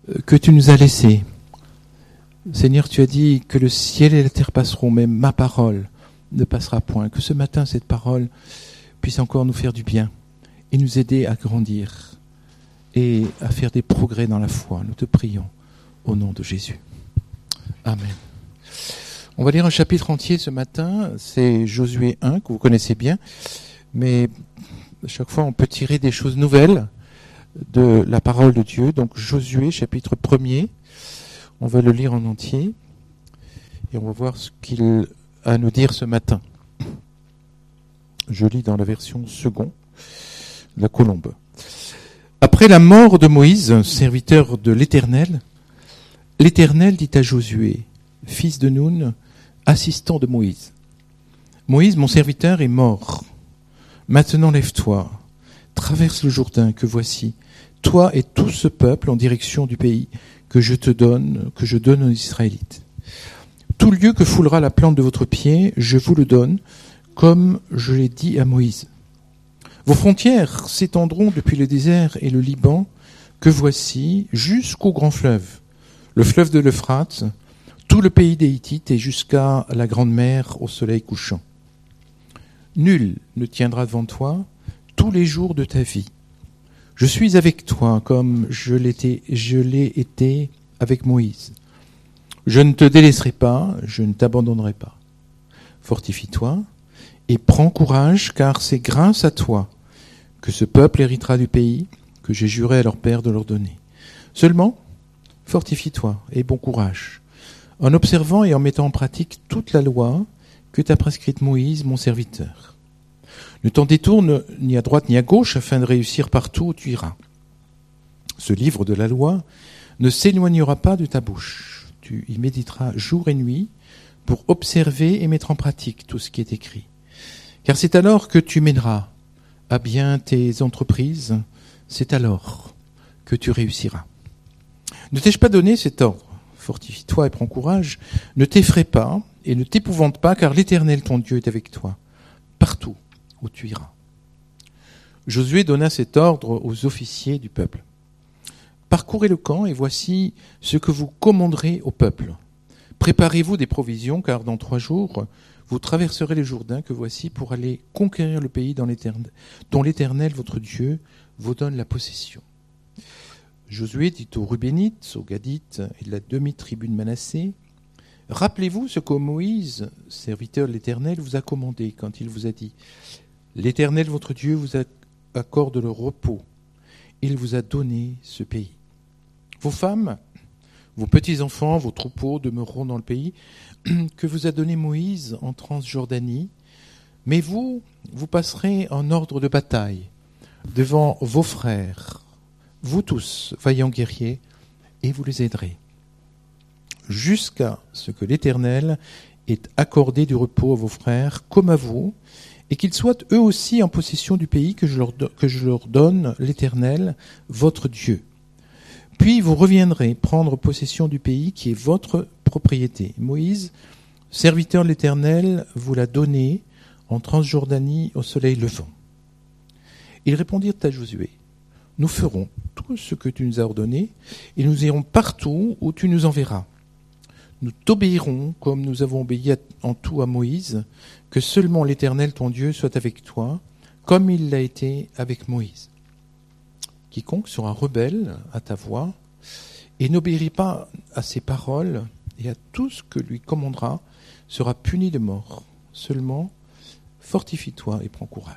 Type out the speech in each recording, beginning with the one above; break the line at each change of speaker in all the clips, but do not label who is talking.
que tu nous as laissé. Seigneur, tu as dit que le ciel et la terre passeront, mais ma parole ne passera point. Que ce matin, cette parole puisse encore nous faire du bien et nous aider à grandir et à faire des progrès dans la foi. Nous te prions au nom de Jésus. Amen. On va lire un chapitre entier ce matin, c'est Josué 1, que vous connaissez bien, mais à chaque fois on peut tirer des choses nouvelles de la parole de Dieu. Donc Josué, chapitre 1er, on va le lire en entier et on va voir ce qu'il a à nous dire ce matin. Je lis dans la version seconde, la colombe. Après la mort de Moïse, serviteur de l'Éternel, l'Éternel dit à Josué, fils de Nun, assistant de Moïse. Moïse, mon serviteur, est mort. Maintenant lève-toi, traverse le Jourdain que voici, toi et tout ce peuple en direction du pays que je donne aux Israélites. Tout lieu que foulera la plante de votre pied, je vous le donne, comme je l'ai dit à Moïse. Vos frontières s'étendront depuis le désert et le Liban, que voici, jusqu'au grand fleuve, le fleuve de l'Euphrate, tout le pays des Hittites et jusqu'à la grande mer au soleil couchant. Nul ne tiendra devant toi tous les jours de ta vie. Je suis avec toi comme je l'ai été avec Moïse. Je ne te délaisserai pas, je ne t'abandonnerai pas. Fortifie-toi et prends courage, car c'est grâce à toi que ce peuple héritera du pays que j'ai juré à leur père de leur donner. Seulement, fortifie-toi et bon courage, en observant et en mettant en pratique toute la loi que t'a prescrite Moïse, mon serviteur. Ne t'en détourne ni à droite ni à gauche, afin de réussir partout où tu iras. Ce livre de la loi ne s'éloignera pas de ta bouche. Tu y méditeras jour et nuit pour observer et mettre en pratique tout ce qui est écrit. Car c'est alors que tu mèneras à bien tes entreprises, c'est alors que tu réussiras. Ne t'ai-je pas donné cet ordre ? Fortifie-toi et prends courage, ne t'effraie pas et ne t'épouvante pas, car l'Éternel ton Dieu est avec toi, partout où tu iras. Josué donna cet ordre aux officiers du peuple. Parcourez le camp et voici ce que vous commanderez au peuple. Préparez-vous des provisions, car dans 3 jours, vous traverserez le Jourdain que voici pour aller conquérir le pays dont l'Éternel, votre Dieu, vous donne la possession. Josué dit aux Rubénites, aux Gadites et de la demi-tribu de Manassé, « Rappelez-vous ce que Moïse, serviteur de l'Éternel, vous a commandé quand il vous a dit « L'Éternel, votre Dieu, vous accorde le repos. Il vous a donné ce pays. Vos femmes, vos petits-enfants, vos troupeaux demeureront dans le pays que vous a donné Moïse en Transjordanie, mais vous passerez en ordre de bataille devant vos frères, vous tous, vaillants guerriers, et vous les aiderez, jusqu'à ce que l'Éternel ait accordé du repos à vos frères comme à vous, et qu'ils soient eux aussi en possession du pays que je leur donne, l'Éternel, votre Dieu. Puis vous reviendrez prendre possession du pays qui est votre propriété. Moïse, serviteur de l'Éternel, vous l'a donné en Transjordanie au soleil levant. » Ils répondirent à Josué, « Nous ferons tout ce que tu nous as ordonné, et nous irons partout où tu nous enverras. Nous t'obéirons comme nous avons obéi en tout à Moïse, que seulement l'Éternel ton Dieu soit avec toi, comme il l'a été avec Moïse. Quiconque sera rebelle à ta voix et n'obéira pas à ses paroles et à tout ce que lui commandera sera puni de mort. Seulement, fortifie-toi et prends courage. »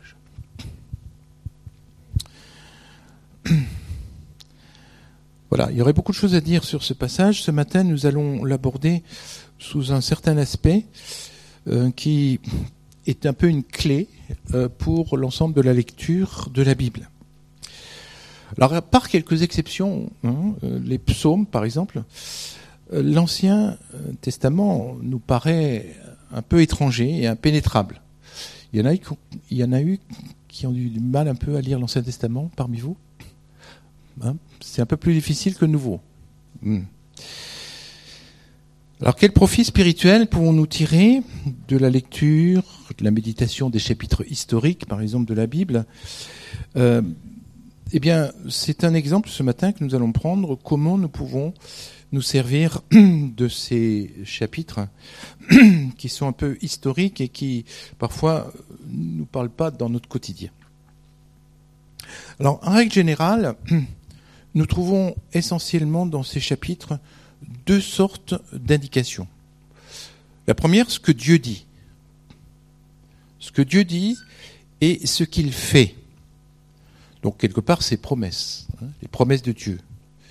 Voilà, il y aurait beaucoup de choses à dire sur ce passage. Ce matin, nous allons l'aborder sous un certain aspect qui est un peu une clé pour l'ensemble de la lecture de la Bible. Alors, à part quelques exceptions, les psaumes par exemple, l'Ancien Testament nous paraît un peu étranger et impénétrable. Il y en a eu qui ont eu du mal un peu à lire l'Ancien Testament parmi vous. C'est un peu plus difficile que nouveau. Alors, quel profit spirituel pouvons-nous tirer de la lecture, de la méditation des chapitres historiques, par exemple, de la Bible Eh bien, c'est un exemple ce matin que nous allons prendre, comment nous pouvons nous servir de ces chapitres qui sont un peu historiques et qui, parfois, ne nous parlent pas dans notre quotidien. Alors, en règle générale, nous trouvons essentiellement dans ces chapitres deux sortes d'indications. La première, ce que Dieu dit. Ce que Dieu dit et ce qu'il fait. Donc, quelque part, ses promesses, les promesses de Dieu.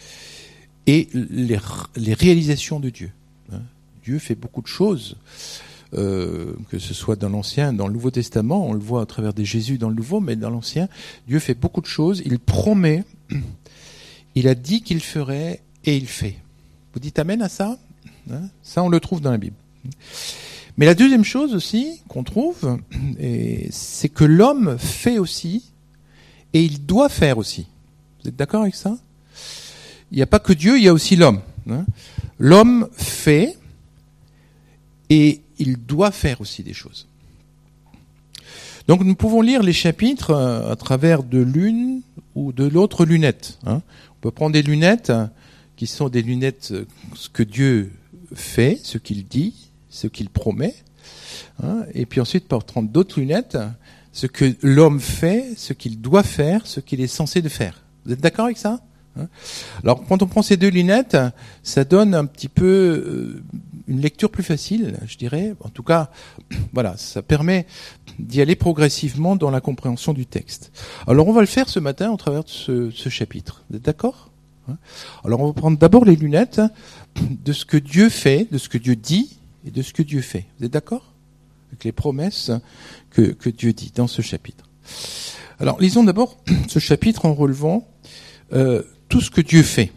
Et les réalisations de Dieu. Dieu fait beaucoup de choses, que ce soit dans l'Ancien, dans le Nouveau Testament, on le voit à travers des Jésus dans le Nouveau, mais dans l'Ancien, Dieu fait beaucoup de choses, il promet, il a dit qu'il ferait et il fait. Vous dites amen à ça ? Ça, on le trouve dans la Bible. Mais la deuxième chose aussi qu'on trouve, c'est que l'homme fait aussi, et il doit faire aussi. Vous êtes d'accord avec ça ? Il n'y a pas que Dieu, il y a aussi l'homme. L'homme fait et il doit faire aussi des choses. Donc nous pouvons lire les chapitres à travers de l'une ou de l'autre lunette. On peut prendre des lunettes qui sont des lunettes, ce que Dieu fait, ce qu'il dit, ce qu'il promet. Et puis ensuite prendre d'autres lunettes, ce que l'homme fait, ce qu'il doit faire, ce qu'il est censé de faire. Vous êtes d'accord avec ça ? Alors, quand on prend ces deux lunettes, ça donne un petit peu une lecture plus facile, je dirais. En tout cas, voilà, ça permet d'y aller progressivement dans la compréhension du texte. Alors, on va le faire ce matin au travers de ce chapitre. Vous êtes d'accord ? Alors, on va prendre d'abord les lunettes de ce que Dieu fait, de ce que Dieu dit et de ce que Dieu fait. Vous êtes d'accord ? Avec les promesses que Dieu dit dans ce chapitre. Alors, lisons d'abord ce chapitre en relevant tout ce que Dieu fait.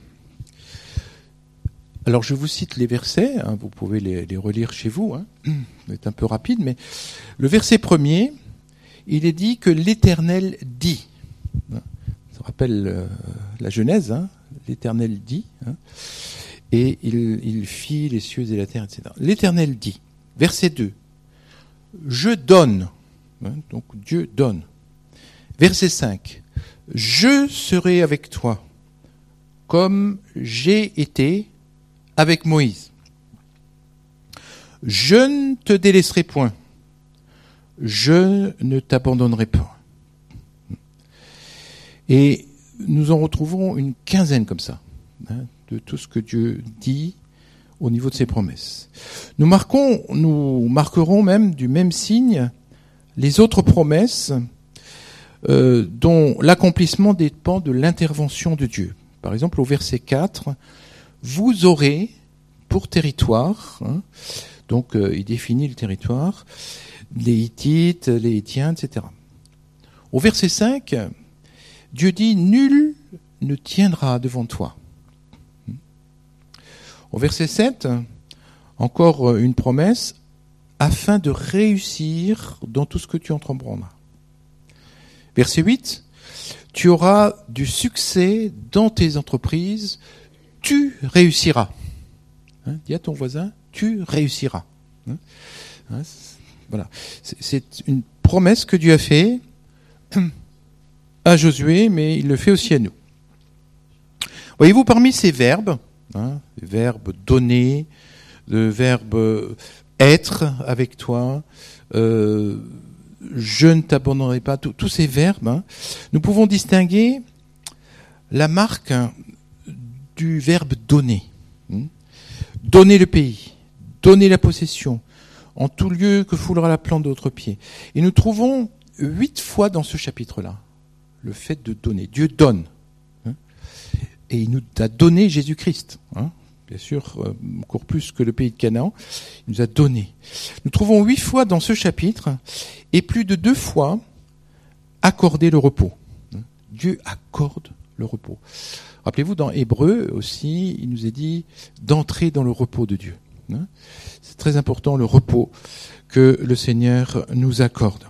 Alors je vous cite les versets, vous pouvez les relire chez vous, c'est un peu rapide, mais le verset premier, il est dit que l'Éternel dit. Ça rappelle la Genèse, l'Éternel dit, et il fit les cieux et la terre, etc. L'Éternel dit. Verset 2, je donne, donc Dieu donne. Verset 5, je serai avec toi, comme j'ai été avec Moïse. Je ne te délaisserai point. Je ne t'abandonnerai pas. Et nous en retrouvons une quinzaine comme ça, de tout ce que Dieu dit au niveau de ses promesses. Nous marquerons même du même signe les autres promesses dont l'accomplissement dépend de l'intervention de Dieu. Par exemple, au verset 4, vous aurez pour territoire, donc il définit le territoire, les Hittites, les Hittiens, etc. Au verset 5, Dieu dit, nul ne tiendra devant toi. Au verset 7, encore une promesse, afin de réussir dans tout ce que tu entreprendras. Verset 8, tu auras du succès dans tes entreprises, tu réussiras. Dis à ton voisin, tu réussiras. Voilà. C'est une promesse que Dieu a fait à Josué, mais il le fait aussi à nous. Voyez-vous, parmi ces verbes, les verbes donner, le verbe être avec toi, je ne t'abandonnerai pas, tous ces verbes, nous pouvons distinguer la marque du verbe donner. Donner le pays, donner la possession, en tout lieu que foulera la plante de votre pied. Et nous trouvons 8 fois dans ce chapitre-là le fait de donner. Dieu donne. Et il nous a donné Jésus-Christ. Bien sûr, encore plus que le pays de Canaan, il nous a donné. Nous trouvons 8 fois dans ce chapitre, et plus de 2 fois, accorder le repos. Dieu accorde le repos. Rappelez-vous, dans Hébreu aussi, il nous est dit d'entrer dans le repos de Dieu. C'est très important, le repos que le Seigneur nous accorde.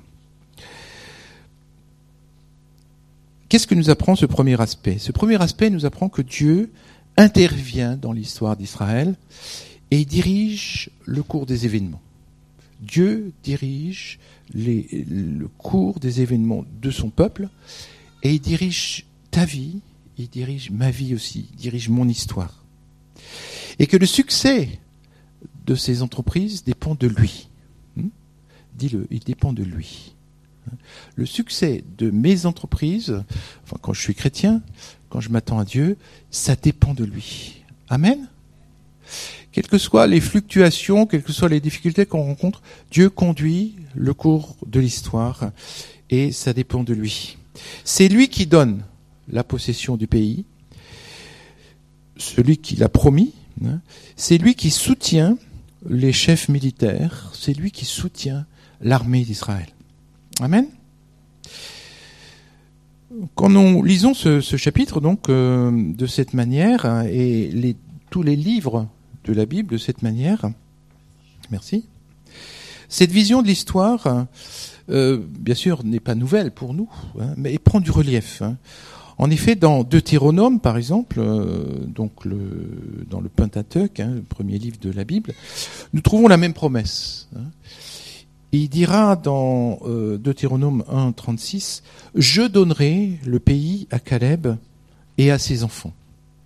Qu'est-ce que nous apprend ce premier aspect ? Ce premier aspect nous apprend que Dieu intervient dans l'histoire d'Israël et il dirige le cours des événements. Dieu dirige le cours des événements de son peuple et il dirige ta vie, il dirige ma vie aussi, il dirige mon histoire. Et que le succès de ces entreprises dépend de lui. Dis-le, il dépend de lui. Le succès de mes entreprises, enfin quand je suis chrétien, quand je m'attends à Dieu, ça dépend de lui. Amen. Quelles que soient les fluctuations, quelles que soient les difficultés qu'on rencontre, Dieu conduit le cours de l'histoire et ça dépend de lui. C'est lui qui donne la possession du pays, celui qui l'a promis, c'est lui qui soutient les chefs militaires, c'est lui qui soutient l'armée d'Israël. Amen. Quand nous lisons ce chapitre donc de cette manière et tous les livres de la Bible de cette manière, merci. Cette vision de l'histoire, bien sûr, n'est pas nouvelle pour nous, mais elle prend du relief. En effet, dans Deutéronome, par exemple, donc dans le Pentateuque, le premier livre de la Bible, nous trouvons la même promesse. Il dira dans Deutéronome 1, 36, « Je donnerai le pays à Caleb et à ses enfants. »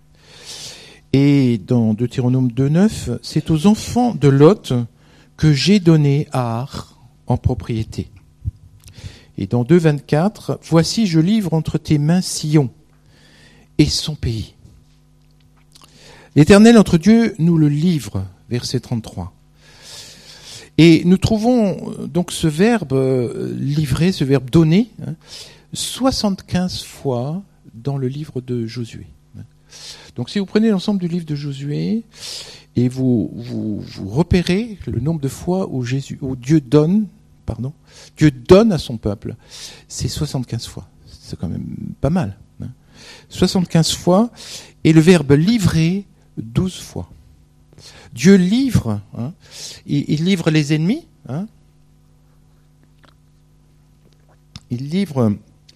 Et dans Deutéronome 2, 9, « C'est aux enfants de Lot que j'ai donné Ar en propriété. » Et dans 2, 24, « Voici, je livre entre tes mains Sion et son pays. » L'Éternel, notre Dieu, nous le livre, verset 33. Et nous trouvons donc ce verbe livrer, ce verbe donner, 75 fois dans le livre de Josué. Donc si vous prenez l'ensemble du livre de Josué et vous repérez le nombre de fois où Dieu donne à son peuple, c'est 75 fois. C'est quand même pas mal. 75 fois, et le verbe livrer, 12 fois. Dieu livre, il livre les ennemis, il livre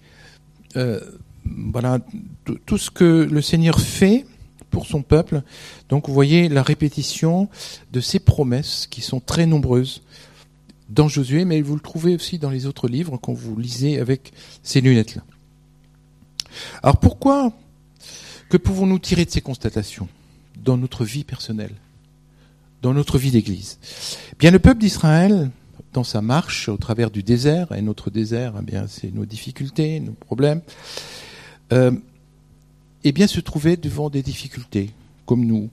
tout ce que le Seigneur fait pour son peuple. Donc vous voyez la répétition de ces promesses qui sont très nombreuses dans Josué, mais vous le trouvez aussi dans les autres livres quand vous lisez avec ces lunettes-là. Alors pourquoi, que pouvons-nous tirer de ces constatations dans notre vie personnelle, dans notre vie d'église? Bien, le peuple d'Israël, dans sa marche au travers du désert, et notre désert, bien, c'est nos difficultés, nos problèmes, bien, se trouvait devant des difficultés, comme nous,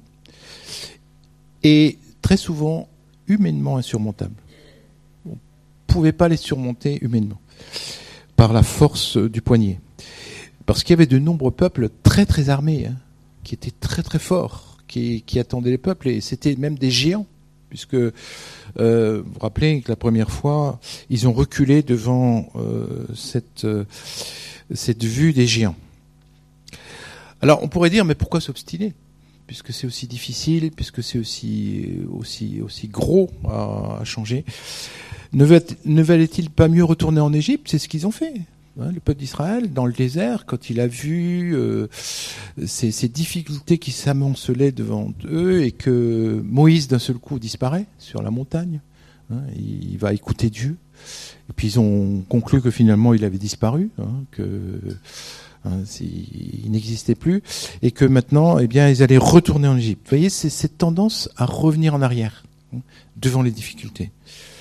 et très souvent humainement insurmontables. On ne pouvait pas les surmonter humainement, par la force du poignet. Parce qu'il y avait de nombreux peuples très très armés, qui étaient très très forts, qui attendaient les peuples, et c'était même des géants, puisque vous vous rappelez que la première fois, ils ont reculé devant cette vue des géants. Alors on pourrait dire, mais pourquoi s'obstiner, puisque c'est aussi difficile, puisque c'est aussi gros à changer. Ne valait-il pas mieux retourner en Égypte? C'est ce qu'ils ont fait. Le peuple d'Israël, dans le désert, quand il a vu ces difficultés qui s'amoncelaient devant eux et que Moïse, d'un seul coup, disparaît sur la montagne, il va écouter Dieu. Et puis ils ont conclu que finalement il avait disparu, il n'existait plus, et que maintenant, ils allaient retourner en Égypte. Vous voyez, c'est cette tendance à revenir en arrière, devant les difficultés.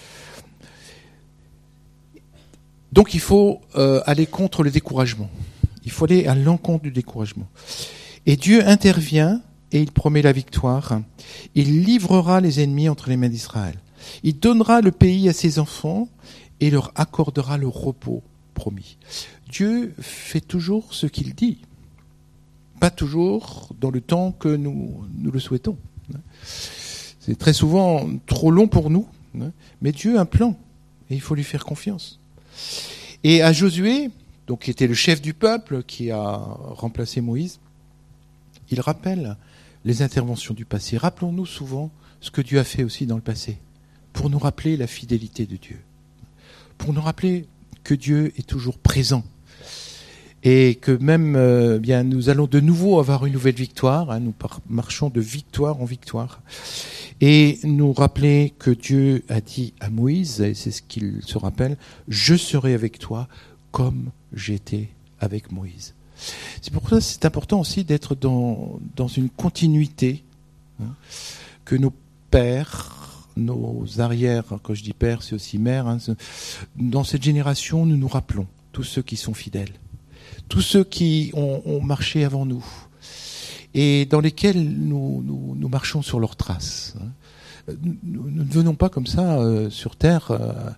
Donc il faut aller contre le découragement. Il faut aller à l'encontre du découragement. Et Dieu intervient et il promet la victoire. Il livrera les ennemis entre les mains d'Israël. Il donnera le pays à ses enfants et leur accordera le repos promis. Dieu fait toujours ce qu'il dit. Pas toujours dans le temps que nous le souhaitons. C'est très souvent trop long pour nous. Mais Dieu a un plan et il faut lui faire confiance. Et à Josué, donc qui était le chef du peuple, qui a remplacé Moïse, il rappelle les interventions du passé. Rappelons-nous souvent ce que Dieu a fait aussi dans le passé, pour nous rappeler la fidélité de Dieu, pour nous rappeler que Dieu est toujours présent, et que même nous allons de nouveau avoir une nouvelle victoire, nous marchons de victoire en victoire, et nous rappeler que Dieu a dit à Moïse, et c'est ce qu'il se rappelle, « Je serai avec toi comme j'étais avec Moïse ». C'est pour ça que c'est important aussi d'être dans une continuité, que nos pères, nos arrières, quand je dis père, c'est aussi mère, dans cette génération, nous nous rappelons, tous ceux qui sont fidèles, tous ceux qui ont marché avant nous, et dans lesquels nous marchons sur leurs traces. Nous ne venons pas comme ça sur terre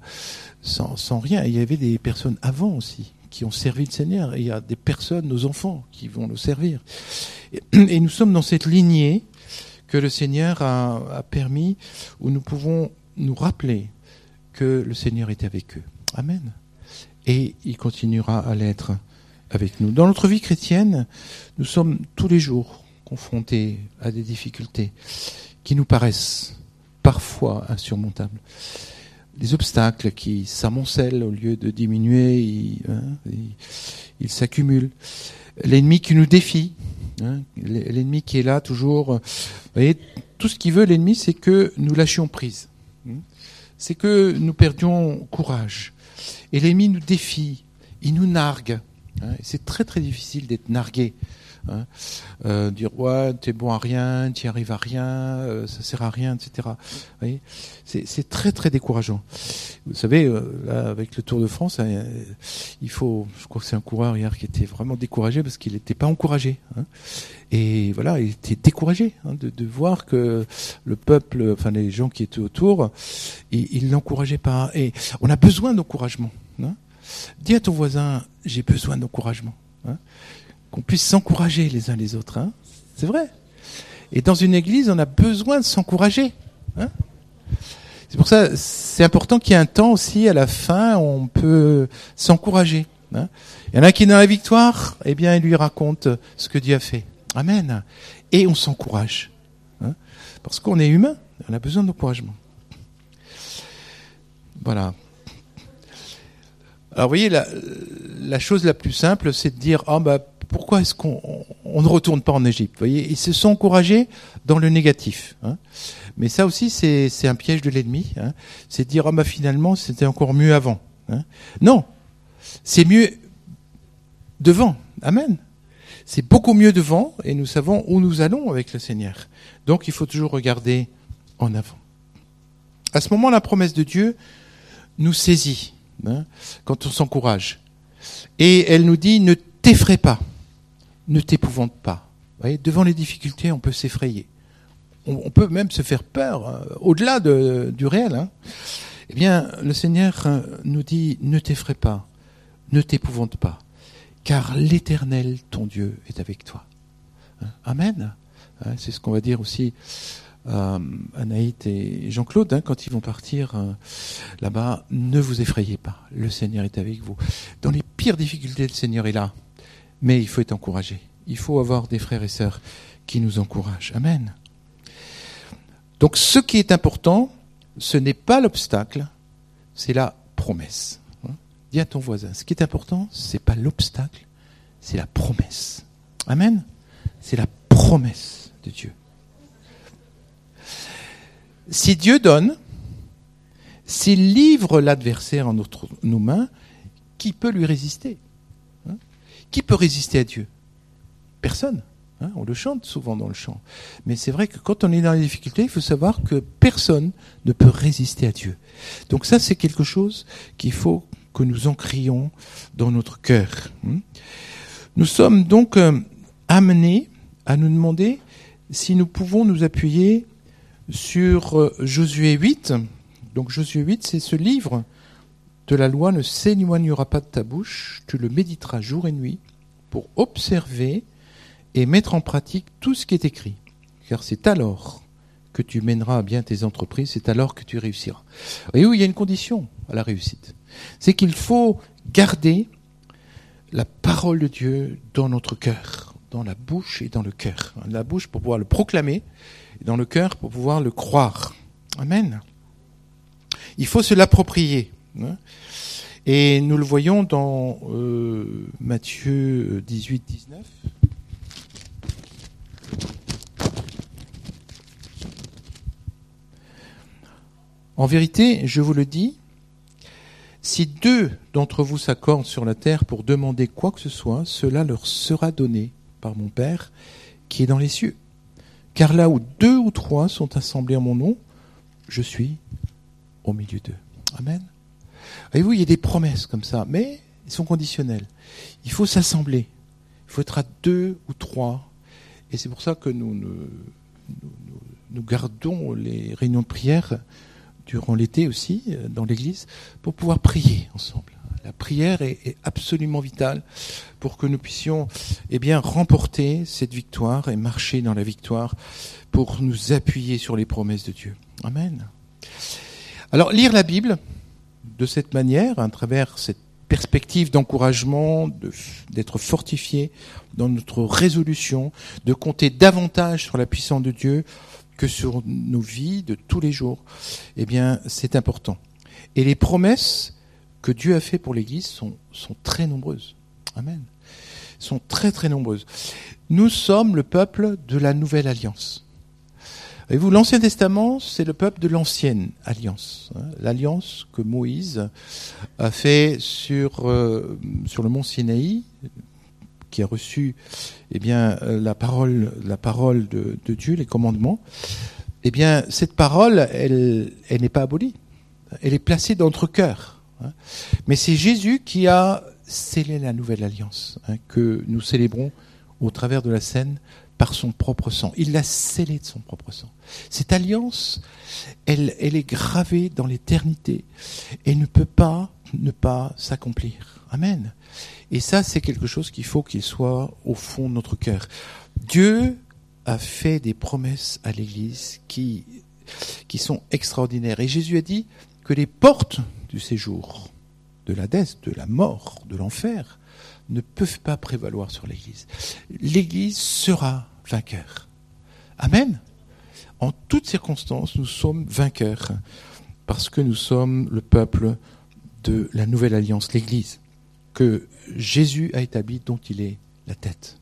sans rien. Il y avait des personnes avant aussi qui ont servi le Seigneur. Et il y a des personnes, nos enfants, qui vont le servir. Et nous sommes dans cette lignée que le Seigneur a permis, où nous pouvons nous rappeler que le Seigneur est avec eux. Amen. Et il continuera à l'être avec nous. Dans notre vie chrétienne, nous sommes tous les jours confrontés à des difficultés qui nous paraissent parfois insurmontables. Les obstacles qui s'amoncellent au lieu de diminuer, ils s'accumulent. L'ennemi qui nous défie, l'ennemi qui est là toujours. Vous voyez, tout ce qu'il veut, l'ennemi, c'est que nous lâchions prise. C'est que nous perdions courage. Et l'ennemi nous défie, il nous nargue. C'est très très difficile d'être nargué. Dire ouais, t'es bon à rien, t'y arrives à rien, ça sert à rien, etc. Vous voyez, c'est très très décourageant. Vous savez, là, avec le Tour de France, je crois que c'est un coureur hier qui était vraiment découragé parce qu'il n'était pas encouragé. Et voilà, il était découragé de voir que le peuple, enfin les gens qui étaient autour, ils l'encourageaient pas. Et on a besoin d'encouragement. Dis à ton voisin, j'ai besoin d'encouragement. Qu'on puisse s'encourager les uns les autres. C'est vrai. Et dans une église, on a besoin de s'encourager. C'est pour ça, c'est important qu'il y ait un temps aussi, à la fin, où on peut s'encourager. Il y en a qui, dans la victoire, eh bien, il lui raconte ce que Dieu a fait. Amen. Et on s'encourage. Parce qu'on est humain, on a besoin d'encouragement. Voilà. Alors, vous voyez, la chose la plus simple, c'est de dire, pourquoi est-ce qu'on ne retourne pas en Égypte? Vous voyez, ils se sont encouragés dans le négatif. Mais ça aussi, c'est un piège de l'ennemi. C'est de dire, finalement, c'était encore mieux avant. Non, c'est mieux devant. Amen. C'est beaucoup mieux devant, et nous savons où nous allons avec le Seigneur. Donc, il faut toujours regarder en avant. À ce moment, la promesse de Dieu nous saisit, quand on s'encourage. Et elle nous dit, ne t'effraie pas, ne t'épouvante pas. Vous voyez, devant les difficultés, on peut s'effrayer. On peut même se faire peur, au-delà du réel. Eh bien, le Seigneur nous dit, ne t'effraie pas, ne t'épouvante pas, car l'Éternel, ton Dieu, est avec toi. Amen. C'est ce qu'on va dire aussi à Anaït et Jean-Claude, quand ils vont partir là-bas, ne vous effrayez pas, le Seigneur est avec vous. Dans les pires difficultés, le Seigneur est là, mais il faut être encouragé. Il faut avoir des frères et sœurs qui nous encouragent. Amen. Donc ce qui est important, ce n'est pas l'obstacle, c'est la promesse. Dis à ton voisin, ce qui est important, c'est pas l'obstacle, c'est la promesse. Amen. C'est la promesse de Dieu. Si Dieu donne, s'il livre l'adversaire en nos mains, qui peut lui résister? Qui peut résister à Dieu? Personne. On le chante souvent dans le chant. Mais c'est vrai que quand on est dans les difficultés, il faut savoir que personne ne peut résister à Dieu. Donc ça, c'est quelque chose qu'il faut que nous ancrions dans notre cœur. Nous sommes donc amenés à nous demander si nous pouvons nous appuyer sur Josué 8. Donc Josué 8, c'est ce livre de la loi ne s'éloignera pas de ta bouche, tu le méditeras jour et nuit pour observer et mettre en pratique tout ce qui est écrit. Car c'est alors que tu mèneras à bien tes entreprises, c'est alors que tu réussiras. Et où il y a une condition à la réussite, c'est qu'il faut garder la parole de Dieu dans notre cœur, dans la bouche et dans le cœur. La bouche pour pouvoir le proclamer, et dans le cœur pour pouvoir le croire. Amen. Il faut se l'approprier. Et nous le voyons dans Matthieu 18, 19. En vérité, je vous le dis, Si 2 d'entre vous s'accordent sur la terre pour demander quoi que ce soit, cela leur sera donné par mon Père qui est dans les cieux. Car là où 2 ou 3 sont assemblés en mon nom, je suis au milieu d'eux. Amen. Voyez-vous, il y a des promesses comme ça, mais ils sont conditionnelles. Il faut s'assembler. Il faut être à 2 ou 3. Et c'est pour ça que nous gardons les réunions de prière durant l'été aussi, dans l'église, pour pouvoir prier ensemble. La prière est absolument vitale pour que nous puissions remporter cette victoire et marcher dans la victoire pour nous appuyer sur les promesses de Dieu. Amen. Alors, lire la Bible de cette manière, à travers cette perspective d'encouragement, d'être fortifié dans notre résolution, de compter davantage sur la puissance de Dieu que sur nos vies de tous les jours, c'est important. Et les promesses que Dieu a fait pour l'Église sont très nombreuses. Amen. Sont très très nombreuses. Nous sommes le peuple de la Nouvelle Alliance. Voyez-vous, l'Ancien Testament, c'est le peuple de l'Ancienne Alliance. L'alliance que Moïse a fait sur le mont Sinaï, qui a reçu la parole de Dieu, les commandements. Cette parole, elle n'est pas abolie. Elle est placée dans notre cœur. Mais c'est Jésus qui a scellé la nouvelle alliance, que nous célébrons au travers de la scène par son propre sang. Il l'a scellée de son propre sang. Cette alliance, elle est gravée dans l'éternité et ne peut pas ne pas s'accomplir. Amen. Et ça, c'est quelque chose qu'il faut qu'il soit au fond de notre cœur. Dieu a fait des promesses à l'Église qui sont extraordinaires. Et Jésus a dit que les portes du séjour, de l'Hadès, de la mort, de l'enfer, ne peuvent pas prévaloir sur l'Église. L'Église sera vainqueur. Amen. En toutes circonstances, nous sommes vainqueurs parce que nous sommes le peuple de la nouvelle alliance, l'Église, que Jésus a établie, dont il est la tête.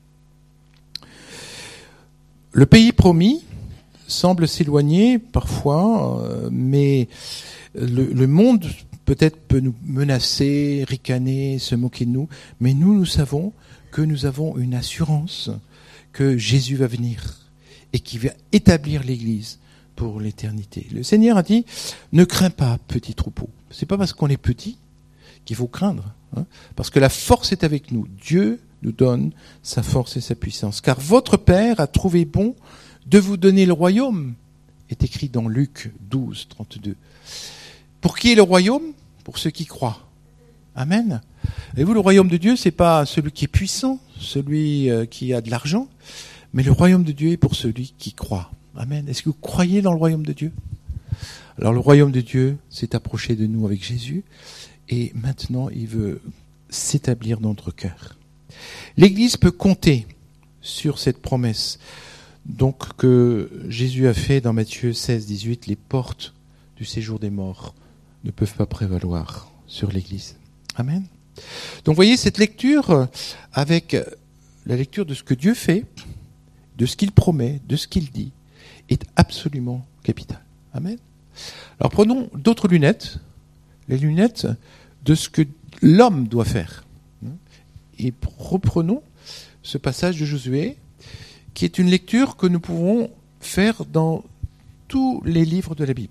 Le pays promis semble s'éloigner parfois, mais le monde peut-être peut nous menacer, ricaner, se moquer de nous, mais nous savons que nous avons une assurance que Jésus va venir et qui va établir l'Église pour l'éternité. Le Seigneur a dit, ne crains pas, petit troupeau. C'est pas parce qu'on est petit qu'il faut craindre, parce que la force est avec nous. Dieu nous donne sa force et sa puissance. Car votre Père a trouvé bon de vous donner le royaume, est écrit dans Luc 12, 32. Pour qui est le royaume ? Pour ceux qui croient. Amen. Et vous, le royaume de Dieu, c'est pas celui qui est puissant, celui qui a de l'argent, mais le royaume de Dieu est pour celui qui croit. Amen. Est-ce que vous croyez dans le royaume de Dieu ? Alors le royaume de Dieu s'est approché de nous avec Jésus, et maintenant il veut s'établir dans notre cœur. L'Église peut compter sur cette promesse donc que Jésus a fait dans Matthieu 16, 18, les portes du séjour des morts ne peuvent pas prévaloir sur l'Église. Amen. Donc voyez, cette lecture avec la lecture de ce que Dieu fait, de ce qu'il promet, de ce qu'il dit, est absolument capitale. Amen. Alors prenons d'autres lunettes, les lunettes de ce que l'homme doit faire. Et reprenons ce passage de Josué, qui est une lecture que nous pouvons faire dans tous les livres de la Bible.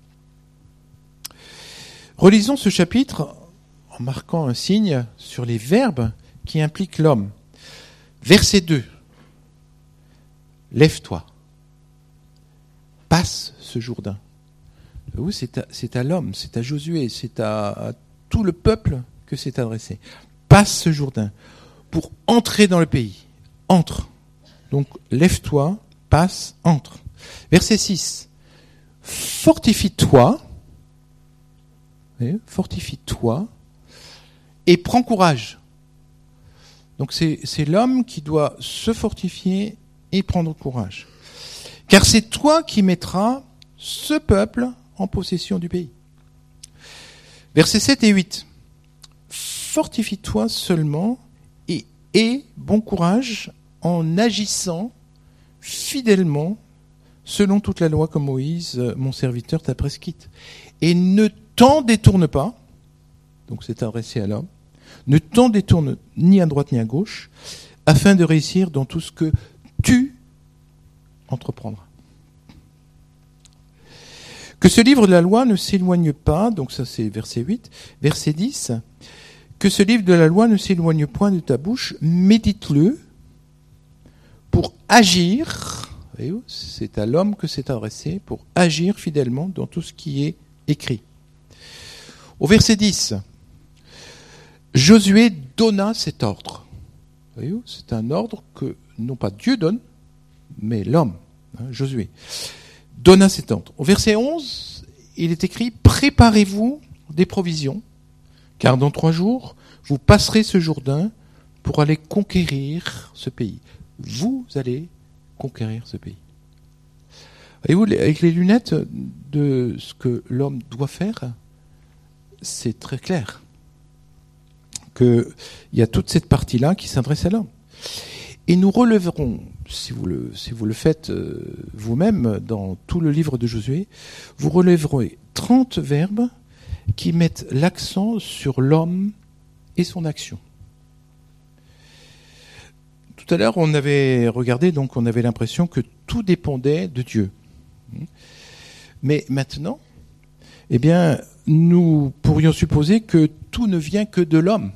Relisons ce chapitre en marquant un signe sur les verbes qui impliquent l'homme. Verset 2. Lève-toi. Passe ce Jourdain. Oui, c'est à l'homme, c'est à Josué, c'est à tout le peuple que c'est adressé. Passe ce Jourdain pour entrer dans le pays. Entre. Donc, lève-toi, passe, entre. Verset 6. Fortifie-toi. Fortifie-toi et prends courage. Donc, c'est l'homme qui doit se fortifier et prendre courage. Car c'est toi qui mettras ce peuple en possession du pays. Versets 7 et 8. Fortifie-toi seulement et aie bon courage en agissant fidèlement selon toute la loi que Moïse, mon serviteur, t'a prescrite. Et ne t'en détourne pas, donc c'est adressé à l'homme, ne t'en détourne ni à droite ni à gauche, afin de réussir dans tout ce que tu entreprendras. Que ce livre de la loi ne s'éloigne pas, donc ça c'est verset 8, verset 10, que ce livre de la loi ne s'éloigne point de ta bouche, médite-le pour agir, voyez-vous, c'est à l'homme que c'est adressé, pour agir fidèlement dans tout ce qui est écrit. Au verset 10, Josué donna cet ordre. Voyez-vous, c'est un ordre que non pas Dieu donne, mais l'homme, Josué, donna cet ordre. Au verset 11, il est écrit « Préparez-vous des provisions, car dans 3 jours, vous passerez ce Jourdain pour aller conquérir ce pays. » Vous allez conquérir ce pays. Voyez-vous, avec les lunettes de ce que l'homme doit faire, c'est très clair qu'il y a toute cette partie-là qui s'adresse à l'homme. Et nous relèverons, si vous le faites vous-même dans tout le livre de Josué, vous relèverez 30 verbes qui mettent l'accent sur l'homme et son action. Tout à l'heure, on avait regardé, donc on avait l'impression que tout dépendait de Dieu. Mais maintenant, eh bien, nous pourrions supposer que tout ne vient que de l'homme.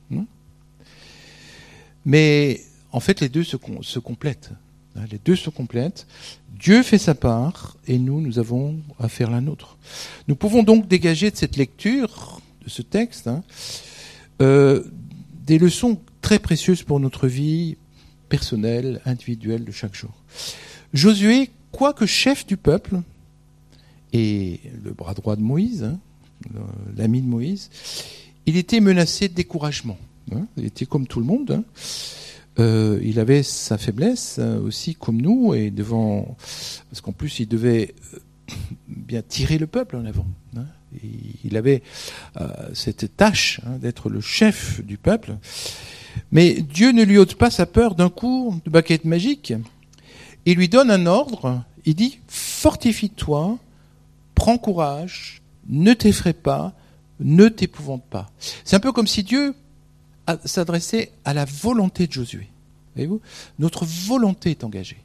Mais en fait, les deux se complètent. Les deux se complètent. Dieu fait sa part et nous avons à faire la nôtre. Nous pouvons donc dégager de cette lecture, de ce texte, des leçons très précieuses pour notre vie personnelle, individuelle de chaque jour. Josué, quoique chef du peuple, et le bras droit de Moïse, l'ami de Moïse, il était menacé de découragement. Il était comme tout le monde. Il avait sa faiblesse aussi comme nous, et parce qu'en plus il devait bien tirer le peuple en avant. Et il avait cette tâche d'être le chef du peuple. Mais Dieu ne lui ôte pas sa peur d'un coup de baguette magique. Il lui donne un ordre. Il dit « Fortifie-toi, prends courage, ne t'effraie pas, ne t'épouvante pas. » C'est un peu comme si Dieu s'adressait à la volonté de Josué. Voyez-vous ? Notre volonté est engagée.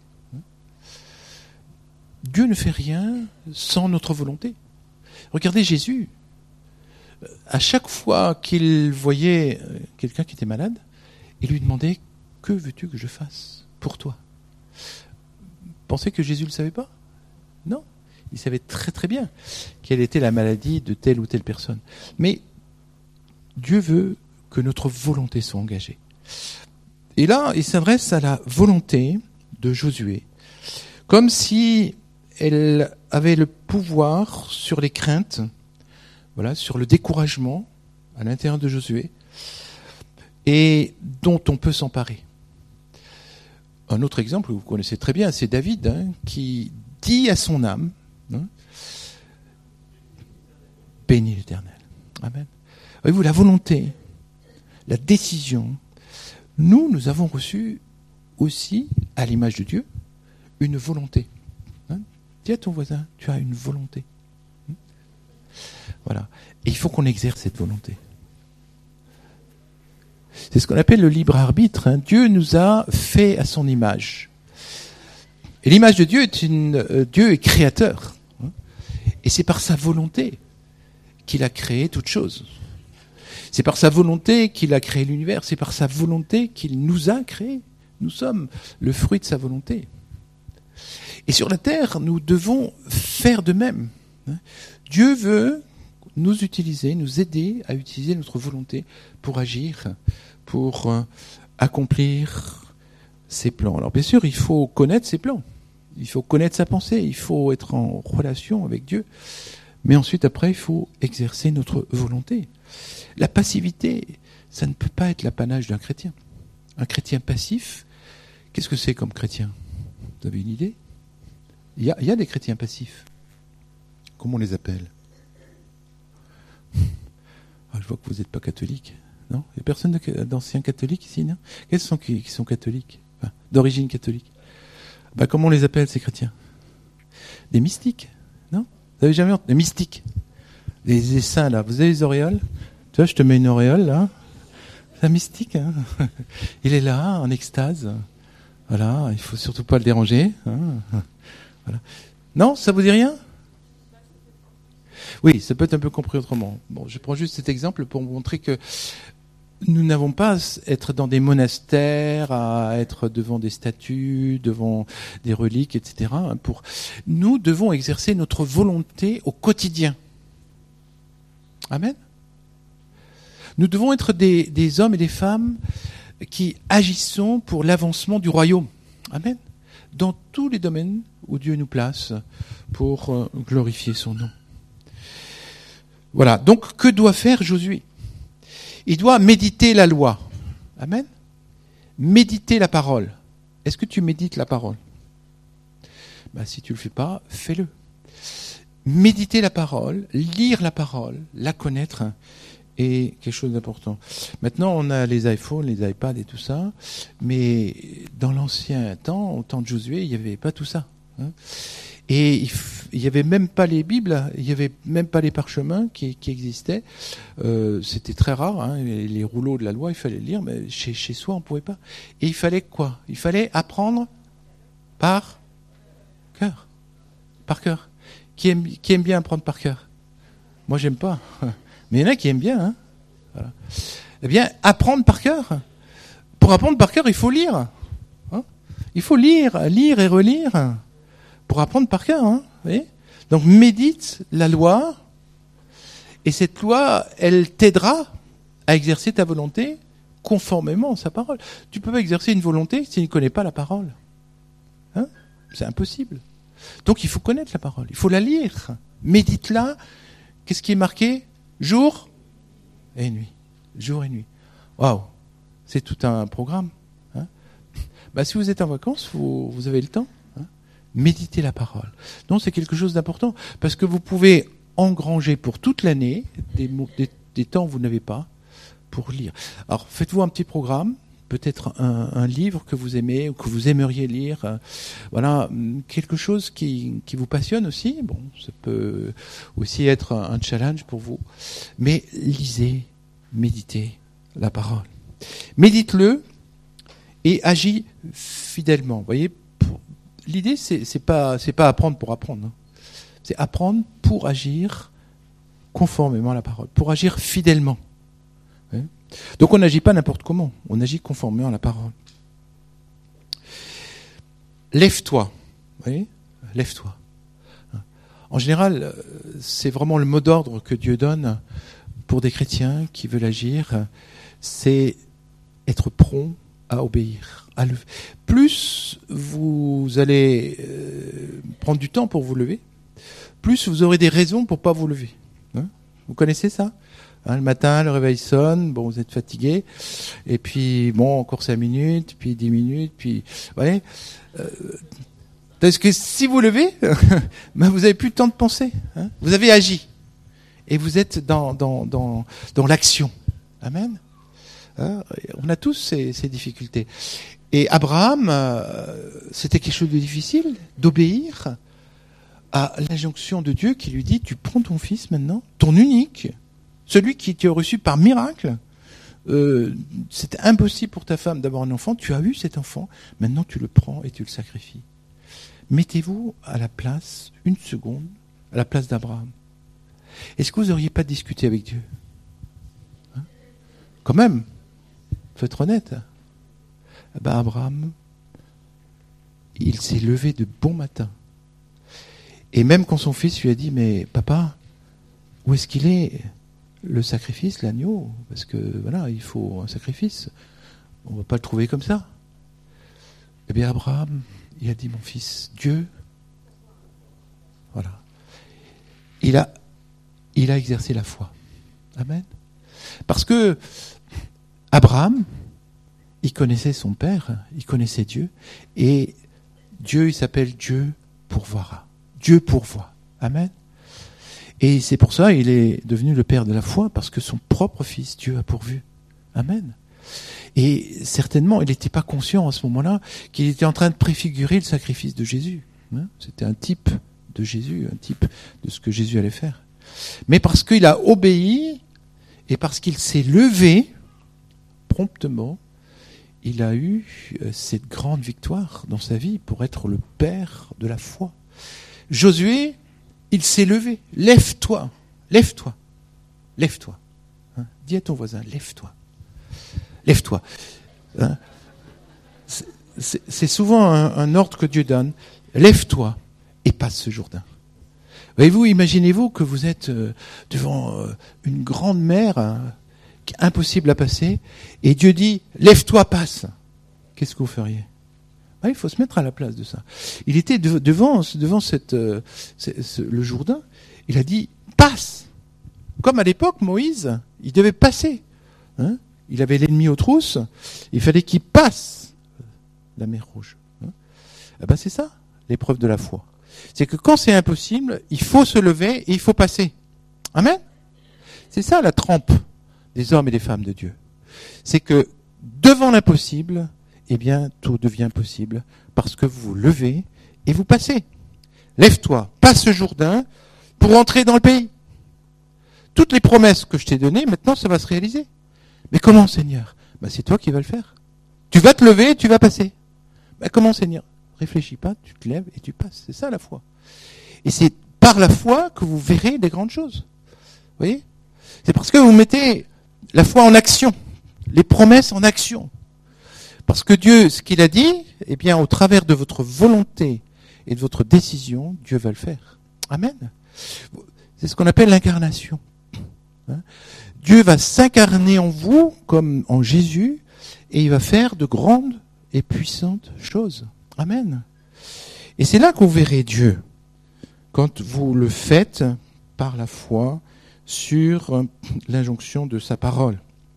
Dieu ne fait rien sans notre volonté. Regardez Jésus. À chaque fois qu'il voyait quelqu'un qui était malade, il lui demandait « Que veux-tu que je fasse pour toi ?» Pensez que Jésus ne le savait pas ? Non. Il savait très très bien quelle était la maladie de telle ou telle personne. Mais Dieu veut que notre volonté soit engagée. Et là, il s'adresse à la volonté de Josué, comme si elle avait le pouvoir sur les craintes, voilà, sur le découragement à l'intérieur de Josué, et dont on peut s'emparer. Un autre exemple que vous connaissez très bien, c'est David, qui dit à son âme, bénis l'Éternel. Amen. Voyez-vous, la volonté, la décision, nous avons reçu aussi, à l'image de Dieu, une volonté. Dis à ton voisin, tu as une volonté. Voilà. Et il faut qu'on exerce cette volonté. C'est ce qu'on appelle le libre arbitre. Dieu nous a fait à son image. Et l'image de Dieu Dieu est créateur. Et c'est par sa volonté qu'il a créé toute chose. C'est par sa volonté qu'il a créé l'univers. C'est par sa volonté qu'il nous a créés. Nous sommes le fruit de sa volonté. Et sur la terre, nous devons faire de même. Dieu veut nous utiliser, nous aider à utiliser notre volonté pour agir, pour accomplir ses plans. Alors bien sûr, il faut connaître ses plans. Il faut connaître sa pensée. Il faut être en relation avec Dieu. Mais ensuite, après, il faut exercer notre volonté. La passivité, ça ne peut pas être l'apanage d'un chrétien. Un chrétien passif, qu'est-ce que c'est comme chrétien ? Vous avez une idée ? Il y a des chrétiens passifs. Comment on les appelle ? Je vois que vous n'êtes pas catholique. Non ? Il n'y a personne d'anciens catholiques ici, non ? Quels sont qui sont catholiques ? D'origine catholique. Comment on les appelle, ces chrétiens ? Des mystiques, non ? Vous avez jamais entendu ? Des mystiques. Les saints, là. Vous avez les auréoles ? Tu vois, je te mets une auréole, là. C'est un mystique, hein. Il est là, en extase. Voilà, il faut surtout pas le déranger. Hein. Voilà. Non, ça vous dit rien ? Oui, ça peut être un peu compris autrement. Bon, je prends juste cet exemple pour vous montrer que nous n'avons pas à être dans des monastères, à être devant des statues, devant des reliques, etc. Nous devons exercer notre volonté au quotidien. Amen. Nous devons être des hommes et des femmes qui agissons pour l'avancement du royaume. Amen. Dans tous les domaines où Dieu nous place pour glorifier son nom. Voilà. Donc, que doit faire Josué ? Il doit méditer la loi. Amen. Méditer la parole. Est-ce que tu médites la parole ? Si tu ne le fais pas, fais-le. Méditer la parole, lire la parole, la connaître est quelque chose d'important. Maintenant, on a les iPhones, les iPads et tout ça, mais dans l'ancien temps, au temps de Josué, il n'y avait pas tout ça. Hein. Et il n'y avait même pas les Bibles, il n'y avait même pas les parchemins qui existaient. C'était très rare, hein, les rouleaux de la loi, il fallait lire, mais chez soi, on ne pouvait pas. Et il fallait quoi ? Il fallait apprendre par cœur. Par cœur. Qui aime bien apprendre par cœur ? Moi, j'aime pas. Mais il y en a qui aiment bien. Hein. Voilà. Eh bien, apprendre par cœur. Pour apprendre par cœur, il faut lire. Hein. Il faut lire et relire. Pour apprendre par cœur, hein, vous voyez ? Donc médite la loi, et cette loi, elle t'aidera à exercer ta volonté conformément à sa parole. Tu ne peux pas exercer une volonté si tu ne connais pas la parole. Hein ? C'est impossible. Donc il faut connaître la parole, il faut la lire. Médite-la. Qu'est-ce qui est marqué ? Jour et nuit. Jour et nuit. Waouh ! C'est tout un programme. Hein ? Si vous êtes en vacances, vous avez le temps. Méditer la parole. Donc c'est quelque chose d'important, parce que vous pouvez engranger pour toute l'année des temps où vous n'avez pas pour lire. Alors faites-vous un petit programme, peut-être un livre que vous aimez ou que vous aimeriez lire. Voilà, quelque chose qui vous passionne aussi. Bon, ça peut aussi être un challenge pour vous. Mais lisez, méditez la parole. Médite-le et agis fidèlement. Vous voyez, l'idée, c'est pas apprendre pour apprendre. Hein. C'est apprendre pour agir conformément à la parole, pour agir fidèlement. Hein. Donc on n'agit pas n'importe comment, on agit conformément à la parole. Lève-toi. Vous voyez ? Lève-toi. En général, c'est vraiment le mot d'ordre que Dieu donne pour des chrétiens qui veulent agir, c'est être prompt à obéir. Plus vous allez prendre du temps pour vous lever, plus vous aurez des raisons pour pas vous lever. Hein ? Vous connaissez ça ? Hein, le matin, le réveil sonne, bon, vous êtes fatigué, et puis bon, encore 5 minutes, puis 10 minutes, puis ouais. Parce que si vous levez, vous avez plus le temps de penser. Hein ? Vous avez agi, et vous êtes dans l'action. Amen. Hein ? On a tous ces difficultés. Et Abraham, c'était quelque chose de difficile, d'obéir à l'injonction de Dieu qui lui dit, tu prends ton fils maintenant, ton unique, celui qui t'a reçu par miracle. C'était impossible pour ta femme d'avoir un enfant, tu as eu cet enfant, maintenant tu le prends et tu le sacrifies. Mettez-vous à la place, une seconde, à la place d'Abraham. Est-ce que vous n'auriez pas discuté avec Dieu ? Hein ? Quand même, faut être honnête. Abraham, il s'est levé de bon matin. Et même quand son fils lui a dit, mais papa, où est-ce qu'il est le sacrifice, l'agneau ? Parce que voilà, il faut un sacrifice. On ne va pas le trouver comme ça. Eh bien, Abraham, il a dit, mon fils, Dieu, voilà. Il a exercé la foi. Amen. Parce que Abraham, il connaissait son père, il connaissait Dieu, et Dieu, il s'appelle Dieu pourvoira. Dieu pourvoit. Amen. Et c'est pour ça qu'il est devenu le père de la foi, parce que son propre fils, Dieu a pourvu. Amen. Et certainement, il n'était pas conscient à ce moment-là qu'il était en train de préfigurer le sacrifice de Jésus. C'était un type de Jésus, un type de ce que Jésus allait faire. Mais parce qu'il a obéi, Et parce qu'il s'est levé promptement, il a eu cette grande victoire dans sa vie pour être le père de la foi. Josué, il s'est levé. Lève-toi, lève-toi, lève-toi. Hein? Dis à ton voisin, lève-toi, lève-toi. Hein? C'est souvent un ordre que Dieu donne. Lève-toi et passe ce Jourdain. Voyez-vous, imaginez-vous que vous êtes devant une grande mer qui est impossible à passer, et Dieu dit, lève-toi, passe. Qu'est-ce que vous feriez? Il faut se mettre à la place de ça. Il était devant le Jourdain, il a dit, passe. Comme à l'époque, Moïse, il devait passer. Hein? Il avait l'ennemi aux trousses, il fallait qu'il passe la mer Rouge. Hein? Eh ben c'est ça, l'épreuve de la foi. C'est que quand c'est impossible, il faut se lever et il faut passer. Amen. C'est ça la trempe des hommes et des femmes de Dieu. C'est que devant l'impossible, eh bien, tout devient possible parce que vous vous levez et vous passez. Lève-toi, passe ce Jourdain pour entrer dans le pays. Toutes les promesses que je t'ai données, maintenant, ça va se réaliser. Mais comment, Seigneur? C'est toi qui vas le faire. Tu vas te lever et tu vas passer. Comment, Seigneur? Réfléchis pas, tu te lèves et tu passes. C'est ça la foi. Et c'est par la foi que vous verrez des grandes choses. Vous voyez? C'est parce que vous mettez la foi en action, les promesses en action. Parce que Dieu, ce qu'il a dit, eh bien, au travers de votre volonté et de votre décision, Dieu va le faire. Amen. C'est ce qu'on appelle l'incarnation. Hein? Dieu va s'incarner en vous, comme en Jésus, et il va faire de grandes et puissantes choses. Amen. Et c'est là qu'on verrait Dieu, quand vous le faites par la foi sur l'injonction de sa parole.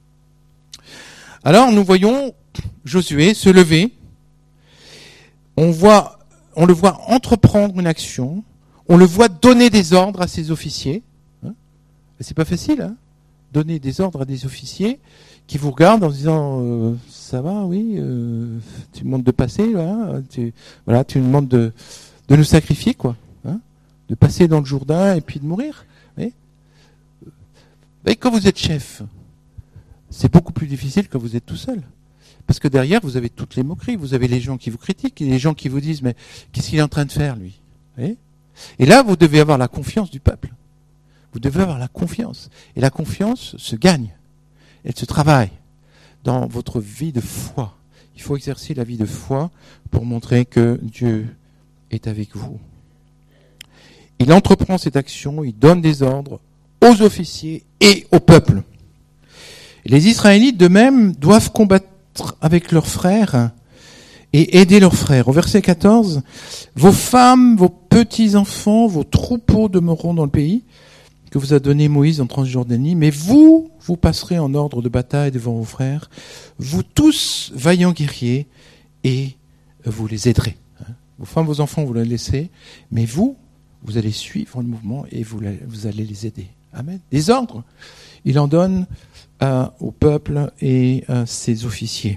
Alors nous voyons Josué se lever, on le voit entreprendre une action, on le voit donner des ordres à ses officiers. Hein? C'est pas facile, hein? Donner des ordres à des officiers qui vous regardent en disant ça va, oui, tu me demandes de passer, là, tu me demandes de nous sacrifier, quoi, hein, de passer dans le Jourdain et puis de mourir. Et quand vous êtes chef, c'est beaucoup plus difficile quand vous êtes tout seul. Parce que derrière, vous avez toutes les moqueries, vous avez les gens qui vous critiquent, et les gens qui vous disent, mais qu'est-ce qu'il est en train de faire, lui? Et là, vous devez avoir la confiance du peuple. Vous devez avoir la confiance. Et la confiance se gagne. Elle se travaille dans votre vie de foi. Il faut exercer la vie de foi pour montrer que Dieu est avec vous. Il entreprend cette action, il donne des ordres aux officiers et au peuple. Et les Israélites, de même, doivent combattre avec leurs frères et aider leurs frères. Au verset 14, « Vos femmes, vos petits-enfants, vos troupeaux demeureront dans le pays que vous a donné Moïse en Transjordanie, mais vous passerez en ordre de bataille devant vos frères, vous tous vaillants guerriers, et vous les aiderez. » Vos femmes, vos enfants, vous les laissez, mais vous allez suivre le mouvement et vous allez les aider. Amen. Des ordres, il en donne au peuple et à ses officiers.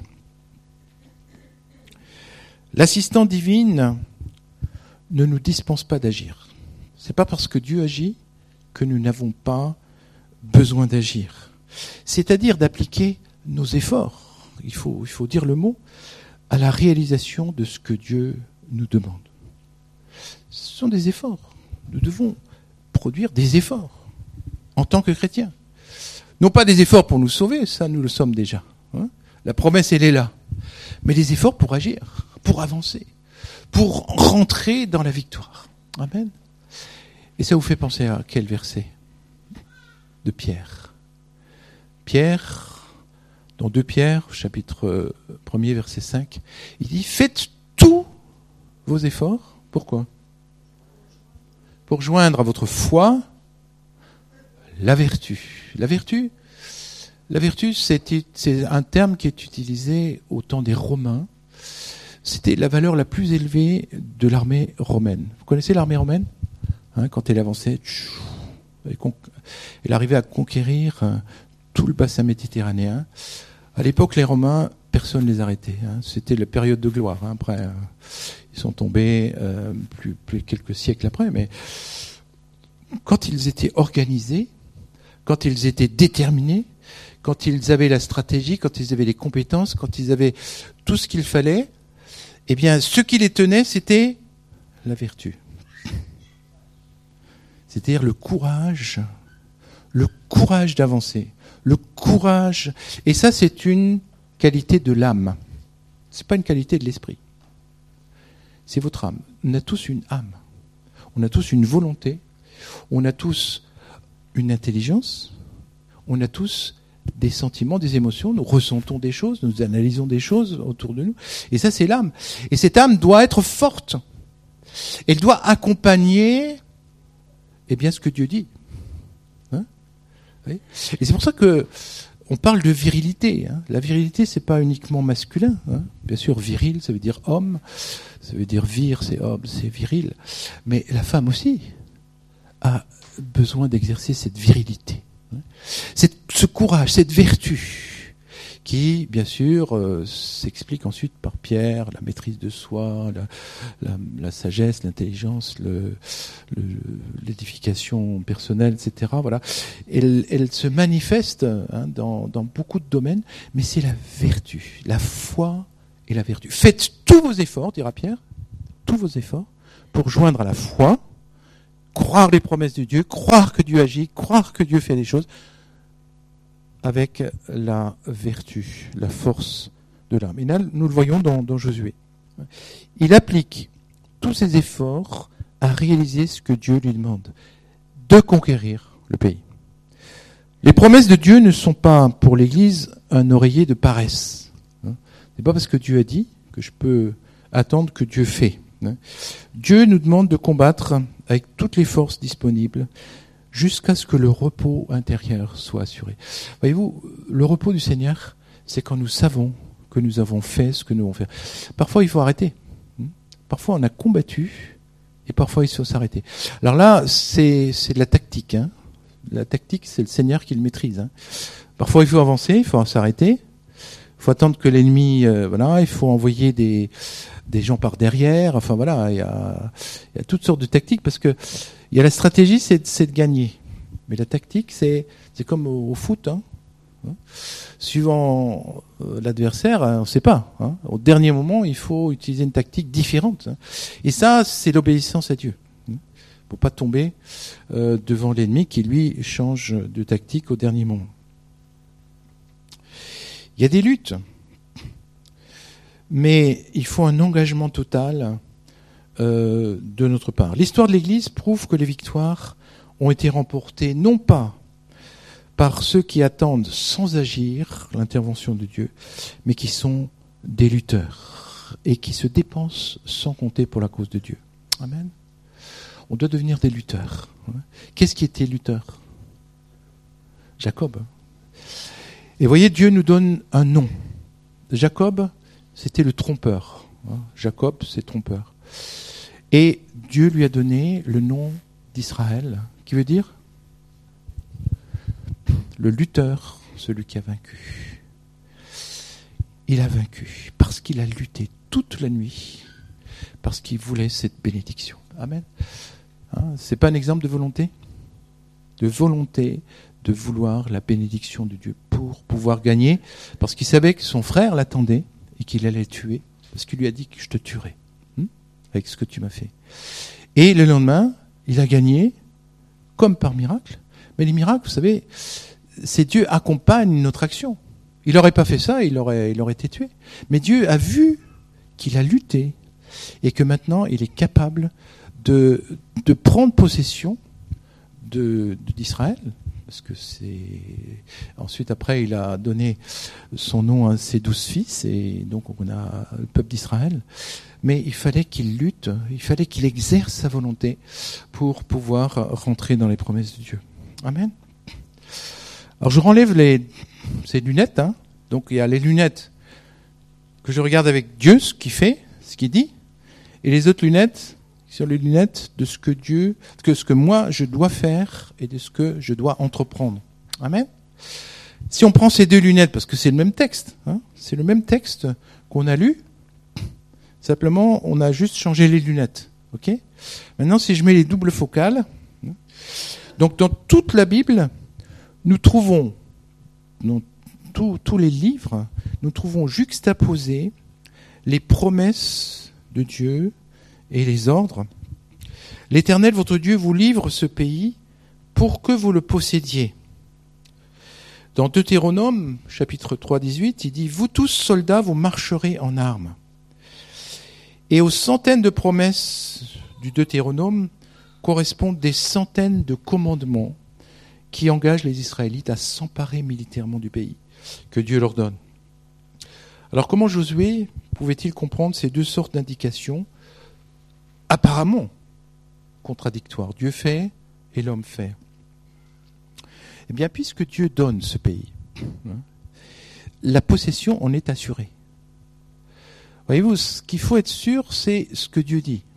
L'assistance divine ne nous dispense pas d'agir. C'est pas parce que Dieu agit que nous n'avons pas besoin d'agir. C'est-à-dire d'appliquer nos efforts, il faut dire le mot, à la réalisation de ce que Dieu nous demande. Ce sont des efforts. Nous devons produire des efforts en tant que chrétiens. Non pas des efforts pour nous sauver, ça nous le sommes déjà. Hein? La promesse, elle est là. Mais des efforts pour agir, pour avancer, pour rentrer dans la victoire. Amen. Et ça vous fait penser à quel verset? De Pierre. Pierre, dans 2 Pierre, chapitre 1er, verset 5, il dit « Faites tous vos efforts. » Pourquoi? Pour joindre à votre foi la vertu. La vertu, c'est un terme qui est utilisé au temps des Romains. C'était la valeur la plus élevée de l'armée romaine. Vous connaissez l'armée romaine? Quand elle avançait, elle arrivait à conquérir tout le bassin méditerranéen. À l'époque, les Romains, personne ne les arrêtait. C'était la période de gloire. Après, ils sont tombés plus quelques siècles après. Mais quand ils étaient organisés, quand ils étaient déterminés, quand ils avaient la stratégie, quand ils avaient les compétences, quand ils avaient tout ce qu'il fallait, eh bien, ce qui les tenait, c'était la vertu. C'est-à-dire le courage d'avancer, le courage. Et ça, c'est une qualité de l'âme. C'est pas une qualité de l'esprit. C'est votre âme. On a tous une âme. On a tous une volonté. On a tous une intelligence. On a tous des sentiments, des émotions. Nous ressentons des choses, nous analysons des choses autour de nous. Et ça, c'est l'âme. Et cette âme doit être forte. Elle doit accompagner, eh bien, ce que Dieu dit. Hein? Oui. Et c'est pour ça que on parle de virilité. Hein. La virilité, c'est pas uniquement masculin. Hein. Bien sûr, viril, ça veut dire homme. Ça veut dire vir, c'est homme, c'est viril. Mais la femme aussi a besoin d'exercer cette virilité. Hein. Ce courage, cette vertu, qui, bien sûr, s'explique ensuite par Pierre, la maîtrise de soi, la sagesse, l'intelligence, l'édification personnelle, etc. Voilà. Elle se manifeste dans beaucoup de domaines, mais c'est la vertu, la foi et la vertu. Faites tous vos efforts, dira Pierre, tous vos efforts, pour joindre à la foi, croire les promesses de Dieu, croire que Dieu agit, croire que Dieu fait des choses, avec la vertu, la force de l'âme. Et là, nous le voyons dans Josué. Il applique tous ses efforts à réaliser ce que Dieu lui demande, de conquérir le pays. Les promesses de Dieu ne sont pas pour l'Église un oreiller de paresse. C'est pas parce que Dieu a dit que je peux attendre que Dieu fait. Dieu nous demande de combattre avec toutes les forces disponibles jusqu'à ce que le repos intérieur soit assuré. Voyez-vous, le repos du Seigneur, c'est quand nous savons que nous avons fait ce que nous devons faire. Parfois, il faut arrêter. Parfois, on a combattu, et parfois, il faut s'arrêter. Alors là, c'est de la tactique. Hein. La tactique, c'est le Seigneur qui le maîtrise. Hein. Parfois, il faut avancer, il faut s'arrêter. Il faut attendre que l'ennemi... voilà, il faut envoyer des gens par derrière. Enfin, voilà, il y a toutes sortes de tactiques, parce que il y a la stratégie, c'est de gagner. Mais la tactique, c'est comme au foot. Hein. Suivant l'adversaire, on ne sait pas. Hein. Au dernier moment, il faut utiliser une tactique différente. Hein. Et ça, c'est l'obéissance à Dieu. Pour pas tomber devant l'ennemi qui, lui, change de tactique au dernier moment. Il y a des luttes. Mais il faut un engagement total de notre part. L'histoire de l'Église prouve que les victoires ont été remportées non pas par ceux qui attendent sans agir l'intervention de Dieu, mais qui sont des lutteurs et qui se dépensent sans compter pour la cause de Dieu. Amen. On doit devenir des lutteurs. Qu'est-ce qui était lutteur ? Jacob. Et voyez, Dieu nous donne un nom. Jacob, c'était le trompeur. Jacob, c'est trompeur. Et Dieu lui a donné le nom d'Israël, qui veut dire le lutteur, celui qui a vaincu. Il a vaincu parce qu'il a lutté toute la nuit, parce qu'il voulait cette bénédiction. Amen. C'est pas un exemple de volonté ? De volonté de vouloir la bénédiction de Dieu pour pouvoir gagner, parce qu'il savait que son frère l'attendait et qu'il allait le tuer, parce qu'il lui a dit que je te tuerai, avec ce que tu m'as fait. Et le lendemain, il a gagné, comme par miracle. Mais les miracles, vous savez, c'est Dieu accompagne notre action. Il n'aurait pas fait ça, il aurait été tué. Mais Dieu a vu qu'il a lutté et que maintenant il est capable de prendre possession d'Israël. Parce que ensuite après il a donné son nom à ses 12 fils et donc on a le peuple d'Israël. Mais il fallait qu'il lutte, il fallait qu'il exerce sa volonté pour pouvoir rentrer dans les promesses de Dieu. Amen. Alors je renlève ces lunettes. Hein. Donc il y a les lunettes que je regarde avec Dieu, ce qu'il fait, ce qu'il dit, et les autres lunettes sur les lunettes de ce que moi je dois faire et de ce que je dois entreprendre. Amen. Si on prend ces deux lunettes, parce que c'est le même texte, c'est le même texte qu'on a lu, simplement on a juste changé les lunettes. Ok ? Maintenant, si je mets les doubles focales, donc dans toute la Bible, nous trouvons, dans tous les livres, nous trouvons juxtaposés les promesses de Dieu et les ordres. L'Éternel, votre Dieu, vous livre ce pays pour que vous le possédiez. Dans Deutéronome, chapitre 3, 18, il dit « Vous tous, soldats, vous marcherez en armes. » Et aux centaines de promesses du Deutéronome correspondent des centaines de commandements qui engagent les Israélites à s'emparer militairement du pays que Dieu leur donne. Alors comment Josué pouvait-il comprendre ces deux sortes d'indications apparemment contradictoires? Dieu fait et l'homme fait. Eh bien, puisque Dieu donne ce pays, la possession en est assurée. Voyez-vous, ce qu'il faut être sûr, c'est ce que Dieu dit.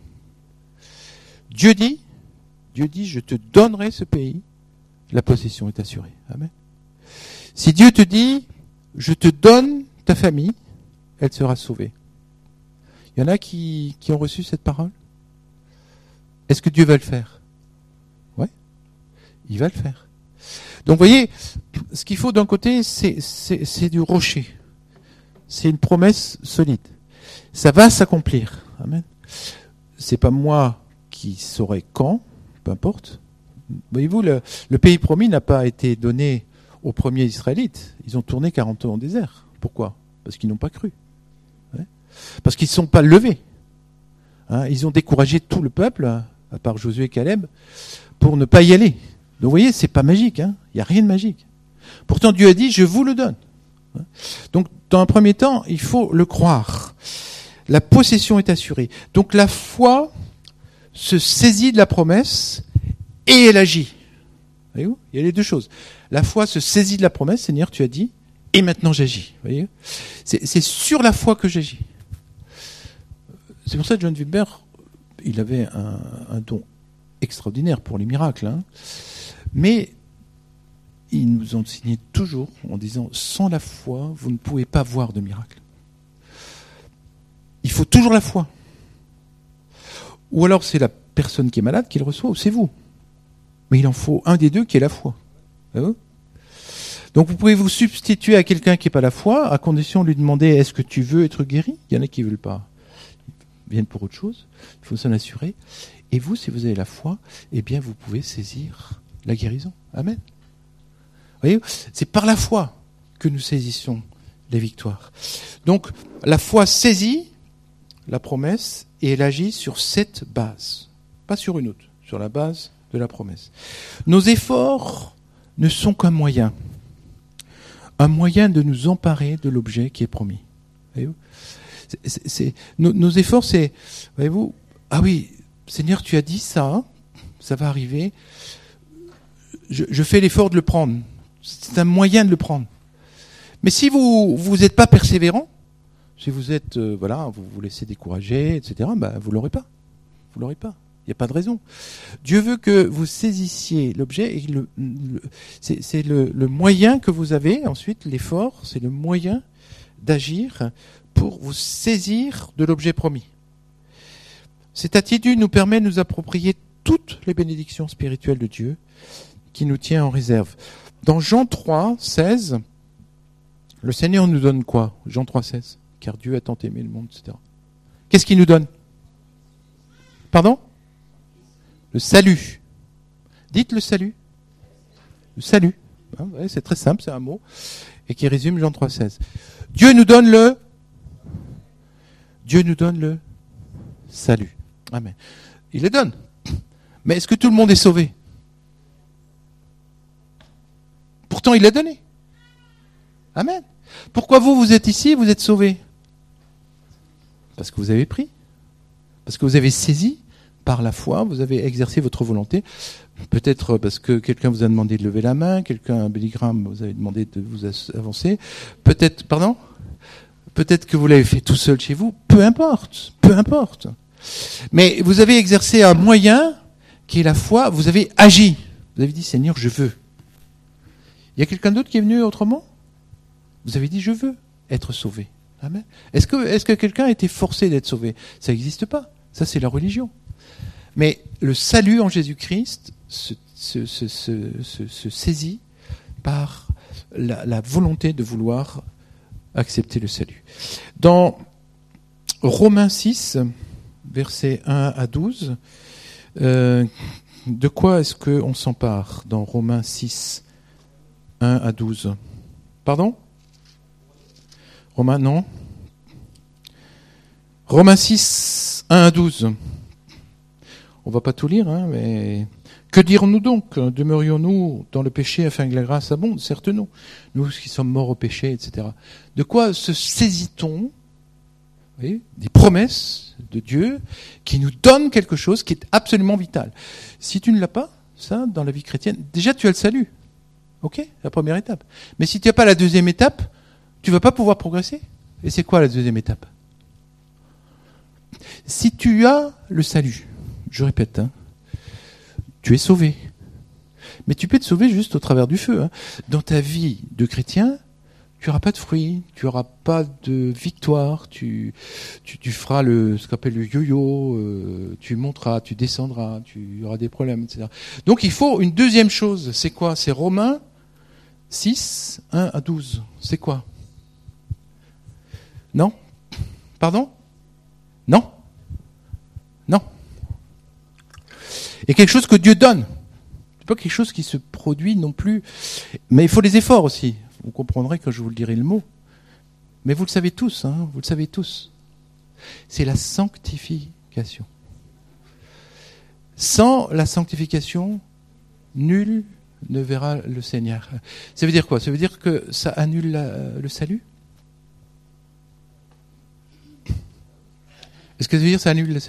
Dieu dit, je te donnerai ce pays, la possession est assurée. Amen. Si Dieu te dit, je te donne ta famille, elle sera sauvée. Il y en a qui ont reçu cette parole? Est-ce que Dieu va le faire? Oui, il va le faire. Donc vous voyez, ce qu'il faut d'un côté, c'est du rocher. C'est une promesse solide. Ça va s'accomplir. Amen. C'est pas moi qui saurai quand, peu importe. Voyez-vous, le pays promis n'a pas été donné aux premiers Israélites. Ils ont tourné 40 ans en désert. Pourquoi? Parce qu'ils n'ont pas cru. Ouais. Parce qu'ils ne sont pas levés. Ils ont découragé tout le peuple, à part Josué et Caleb, pour ne pas y aller. Donc vous voyez, c'est pas magique. Il n'y a rien de magique. Pourtant, Dieu a dit, je vous le donne. Donc, dans un premier temps, il faut le croire. La possession est assurée. Donc la foi se saisit de la promesse et elle agit. Voyez-vous? Il y a les deux choses. La foi se saisit de la promesse, Seigneur, tu as dit, et maintenant j'agis. Voyez? C'est sur la foi que j'agis. C'est pour ça que John Wimber, il avait un don extraordinaire pour les miracles. Mais il nous enseignait toujours en disant, sans la foi, vous ne pouvez pas voir de miracle. Il faut toujours la foi. Ou alors c'est la personne qui est malade qui le reçoit, ou c'est vous. Mais il en faut un des deux qui est la foi. Donc vous pouvez vous substituer à quelqu'un qui n'est pas la foi, à condition de lui demander, est-ce que tu veux être guéri? Il y en a qui ne veulent pas. Ils viennent pour autre chose. Il faut s'en assurer. Et vous, si vous avez la foi, eh bien vous pouvez saisir la guérison. Amen. Vous voyez, c'est par la foi que nous saisissons les victoires. Donc la foi saisit la promesse et elle agit sur cette base, pas sur une autre, sur la base de la promesse. Nos efforts ne sont qu'un moyen de nous emparer de l'objet qui est promis. Voyez-vous, nos efforts, c'est, voyez-vous, ah oui, Seigneur, tu as dit ça, ça va arriver, je fais l'effort de le prendre. C'est un moyen de le prendre. Mais si vous n'êtes pas persévérant, si vous êtes, vous vous laissez décourager, etc., vous l'aurez pas. Vous l'aurez pas. Il n'y a pas de raison. Dieu veut que vous saisissiez l'objet et c'est le moyen que vous avez. Ensuite, l'effort, c'est le moyen d'agir pour vous saisir de l'objet promis. Cette attitude nous permet de nous approprier toutes les bénédictions spirituelles de Dieu qui nous tient en réserve. Dans Jean 3, 16, le Seigneur nous donne quoi? Jean 3, 16. Car Dieu a tant aimé le monde, etc. Qu'est-ce qu'il nous donne? Pardon? Le salut. Dites le salut. Le salut. C'est très simple, c'est un mot. Et qui résume Jean 3, 16. Dieu nous donne le salut. Amen. Il le donne. Mais est-ce que tout le monde est sauvé? Pourtant, il l'a donné. Amen. Pourquoi vous êtes ici, vous êtes sauvés? Parce que vous avez pris. Parce que vous avez saisi par la foi, vous avez exercé votre volonté. Peut-être parce que quelqu'un vous a demandé de lever la main, quelqu'un, un Billy Graham, vous avez demandé de vous avancer. Peut-être que vous l'avez fait tout seul chez vous. Peu importe. Mais vous avez exercé un moyen qui est la foi, vous avez agi. Vous avez dit, Seigneur, je veux. Il y a quelqu'un d'autre qui est venu autrement? Vous avez dit, je veux être sauvé. Amen. Est-ce que quelqu'un a été forcé d'être sauvé? Ça n'existe pas. Ça, c'est la religion. Mais le salut en Jésus-Christ se saisit par la volonté de vouloir accepter le salut. Dans Romains 6, versets 1 à 12, de quoi est-ce qu'on s'empare dans Romains 6, 1 à 12 ? Pardon ? Romains, non. Romains 6, 1 à 12. On ne va pas tout lire, mais... Que dirons-nous donc ? Demeurions-nous dans le péché afin que la grâce abonde ? Certes non. Nous qui sommes morts au péché, etc. De quoi se saisit-on ? Vous voyez, des promesses de Dieu qui nous donnent quelque chose qui est absolument vital. Si tu ne l'as pas, ça, dans la vie chrétienne, déjà tu as le salut. Ok ? La première étape. Mais si tu n'as pas la deuxième étape, tu ne vas pas pouvoir progresser. Et c'est quoi la deuxième étape ? Si tu as le salut, je répète, tu es sauvé. Mais tu peux te sauver juste au travers du feu. Dans ta vie de chrétien, tu n'auras pas de fruits, tu n'auras pas de victoire, tu feras ce qu'on appelle le yo-yo, tu monteras, tu descendras, tu auras des problèmes, etc. Donc il faut une deuxième chose. C'est quoi ? C'est Romains 6, 1 à 12. C'est quoi ? Non ? Pardon ? Non ? Non. Et quelque chose que Dieu donne. C'est pas quelque chose qui se produit non plus. Mais il faut des efforts aussi. Vous comprendrez quand je vous le dirai le mot. Mais vous le savez tous, vous le savez tous. C'est la sanctification. Sans la sanctification, nul ne verra le Seigneur. Ça veut dire quoi ? Ça veut dire que ça annule le salut ? Est-ce que ça veut dire que ça annule le salut ?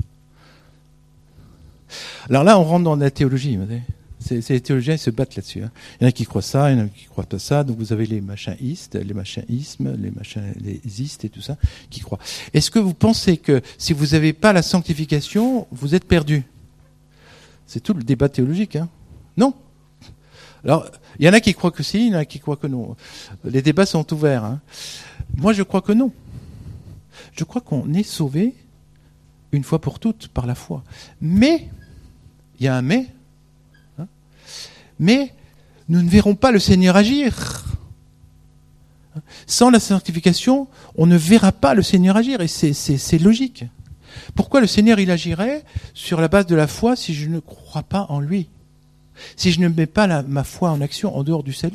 Alors là, on rentre dans la théologie. Les théologiens ils se battent là-dessus. Il y en a qui croient ça, il y en a qui croient pas ça. Donc vous avez les machin-istes, les machin-ismes, les istes et tout ça qui croient. Est-ce que vous pensez que si vous n'avez pas la sanctification, vous êtes perdu ? C'est tout le débat théologique. Non. Alors, il y en a qui croient que si, il y en a qui croient que non. Les débats sont ouverts. Moi, je crois que non. Je crois qu'on est sauvé une fois pour toutes par la foi. Mais, il y a un mais, mais nous ne verrons pas le Seigneur agir. Sans la sanctification, on ne verra pas le Seigneur agir, et c'est logique. Pourquoi le Seigneur il agirait sur la base de la foi si je ne crois pas en lui ? Si je ne mets pas ma foi en action en dehors du salut ?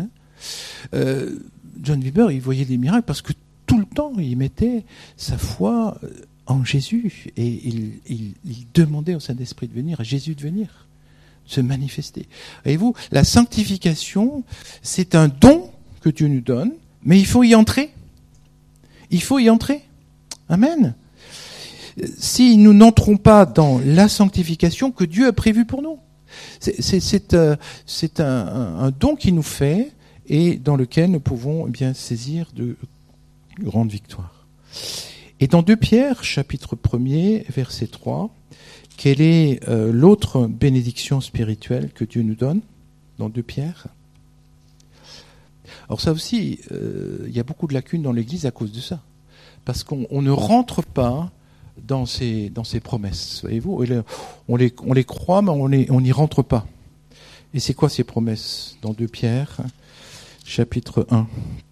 John Weber, il voyait des miracles parce que tout le temps, il mettait sa foi en Jésus et il demandait au Saint-Esprit de venir, à Jésus de venir, de se manifester. Voyez-vous, la sanctification, c'est un don que Dieu nous donne, mais il faut y entrer. Il faut y entrer. Amen. Si nous n'entrons pas dans la sanctification que Dieu a prévue pour nous, c'est un don qu'il nous fait et dans lequel nous pouvons saisir de grandes victoires. Et dans 2 Pierre, chapitre 1er, verset 3, quelle est l'autre bénédiction spirituelle que Dieu nous donne dans 2 Pierre ? Alors ça aussi, il y a beaucoup de lacunes dans l'Église à cause de ça. Parce qu'on ne rentre pas dans ces promesses, voyez-vous. On les croit, mais on n'y rentre pas. Et c'est quoi ces promesses dans 2 Pierre, chapitre 1 ?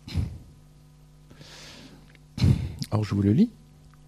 Alors je vous le lis.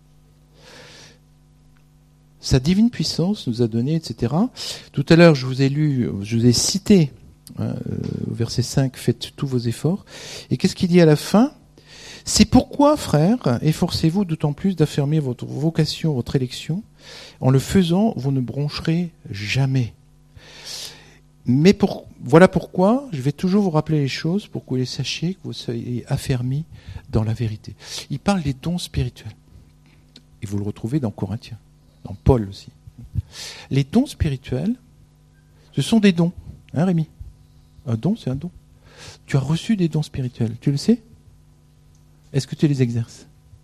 Sa divine puissance nous a donné, etc. Tout à l'heure, je vous ai cité, au verset 5, faites tous vos efforts. Et qu'est-ce qu'il dit à la fin ? C'est pourquoi, frères, efforcez-vous d'autant plus d'affirmer votre vocation, votre élection. En le faisant, vous ne broncherez jamais. Mais voilà pourquoi je vais toujours vous rappeler les choses pour que vous les sachiez, que vous soyez affermis dans la vérité. Il parle des dons spirituels. Et vous le retrouvez dans Corinthiens, dans Paul aussi. Les dons spirituels, ce sont des dons. Rémi ? Un don, c'est un don. Tu as reçu des dons spirituels, tu le sais ? Est-ce que tu les exerces ?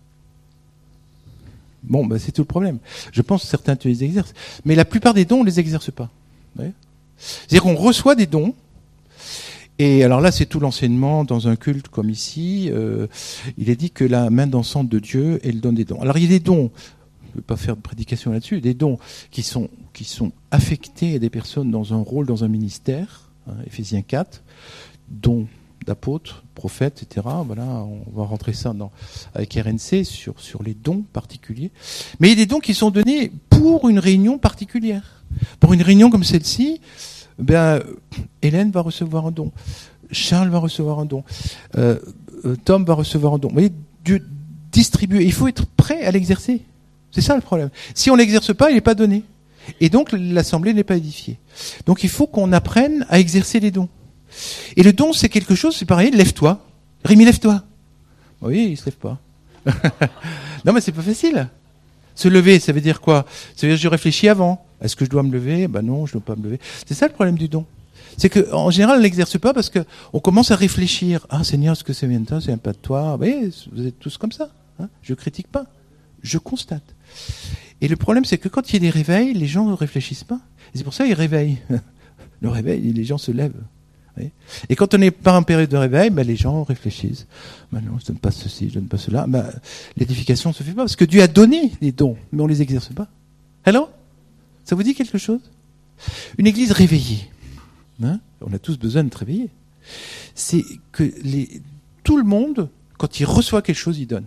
Bon, c'est tout le problème. Je pense que certains tu les exerces. Mais la plupart des dons, on ne les exerce pas. Vous voyez ? C'est-à-dire qu'on reçoit des dons, et alors là c'est tout l'enseignement dans un culte comme ici, il est dit que la main dansante de Dieu, elle donne des dons. Alors il y a des dons, je ne vais pas faire de prédication là-dessus, des dons qui sont affectés à des personnes dans un rôle, dans un ministère, Éphésiens 4, dons d'apôtres, prophètes, etc. Voilà, on va rentrer ça avec RNC sur les dons particuliers. Mais il y a des dons qui sont donnés pour une réunion particulière. Pour une réunion comme celle-ci, Hélène va recevoir un don. Charles va recevoir un don. Tom va recevoir un don. Vous voyez, Dieu distribue. Il faut être prêt à l'exercer. C'est ça le problème. Si on l'exerce pas, il n'est pas donné. Et donc, l'assemblée n'est pas édifiée. Donc, il faut qu'on apprenne à exercer les dons. Et le don, c'est quelque chose, c'est pareil, lève-toi. Rémi, lève-toi. Oui, il se lève pas. Non, mais c'est pas facile. Se lever, ça veut dire quoi? Ça veut dire que je réfléchis avant. Est-ce que je dois me lever? Non, je ne dois pas me lever. C'est ça le problème du don. C'est qu'en général, on ne l'exerce pas parce qu'on commence à réfléchir. Ah, Seigneur, est-ce que ça vient de toi? Ça vient pas de toi? Oui, vous êtes tous comme ça. Je critique pas. Je constate. Et le problème, c'est que quand il y a des réveils, les gens ne réfléchissent pas. Et c'est pour ça qu'ils réveillent. Le réveil, les gens se lèvent. Oui. Et quand on n'est pas en période de réveil, les gens réfléchissent. Non, je donne pas ceci, je donne pas cela. L'édification ne se fait pas parce que Dieu a donné les dons, mais on les exerce pas. Alors, ça vous dit quelque chose? Une église réveillée. On a tous besoin de se réveiller. C'est que tout le monde, quand il reçoit quelque chose, il donne.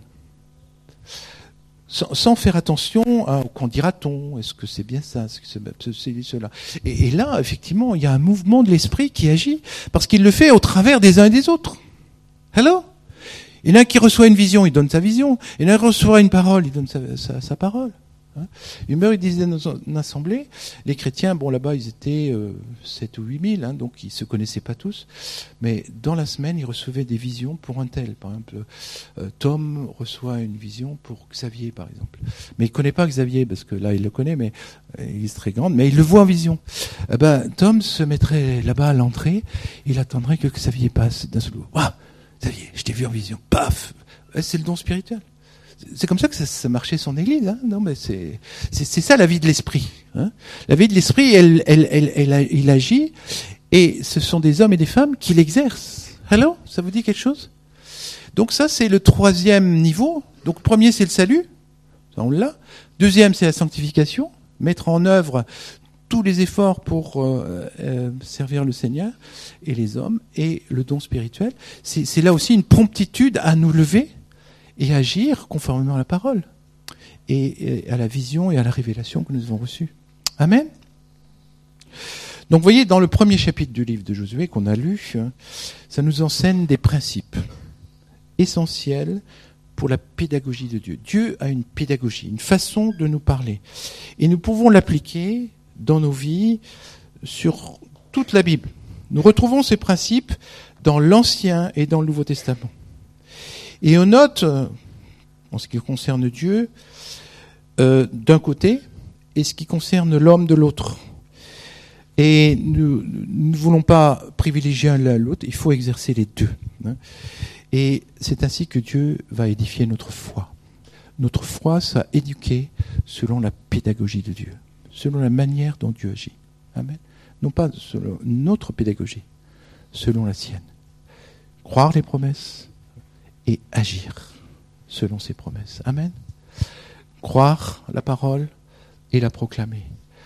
Sans faire attention à qu'en dira-t-on, est-ce que c'est bien ça, est-ce que c'est cela. Et là, effectivement, il y a un mouvement de l'esprit qui agit, parce qu'il le fait au travers des uns et des autres. Hello? Il y en a un qui reçoit une vision, il donne sa vision. Il y en a un qui reçoit une parole, il donne sa parole. Humeur, il disait dans une assemblée, les chrétiens, là-bas, ils étaient 7 ou 8 000, donc ils ne se connaissaient pas tous, mais dans la semaine, ils recevaient des visions pour un tel. Par exemple, Tom reçoit une vision pour Xavier, par exemple. Mais il ne connaît pas Xavier, parce que là, il le connaît, mais il est très grand, mais il le voit en vision. Tom se mettrait là-bas à l'entrée, il attendrait que Xavier passe d'un seul coup. Waouh, Xaviie, je t'ai vu en vision. Paf! C'est le don spirituel. C'est comme ça que ça marchait son église. Non, mais c'est ça la vie de l'esprit. La vie de l'esprit, il agit, et ce sont des hommes et des femmes qui l'exercent. Hello, ça vous dit quelque chose? Donc ça, c'est le troisième niveau. Donc premier, c'est le salut, ça on l'a. Deuxième, c'est la sanctification, mettre en œuvre tous les efforts pour servir le Seigneur et les hommes, et le don spirituel. C'est là aussi une promptitude à nous lever et agir conformément à la parole, et à la vision et à la révélation que nous avons reçue. Amen. Donc vous voyez, dans le premier chapitre du livre de Josué qu'on a lu, ça nous enseigne des principes essentiels pour la pédagogie de Dieu. Dieu a une pédagogie, une façon de nous parler. Et nous pouvons l'appliquer dans nos vies sur toute la Bible. Nous retrouvons ces principes dans l'Ancien et dans le Nouveau Testament. Et on note, en ce qui concerne Dieu, d'un côté, et ce qui concerne l'homme de l'autre. Et nous ne voulons pas privilégier l'un l'autre, il faut exercer les deux. Et c'est ainsi que Dieu va édifier notre foi. Notre foi sera éduquée selon la pédagogie de Dieu, selon la manière dont Dieu agit. Amen. Non pas selon notre pédagogie, selon la sienne. Croire les promesses et agir selon ses promesses. Amen. Croire la parole et la proclamer.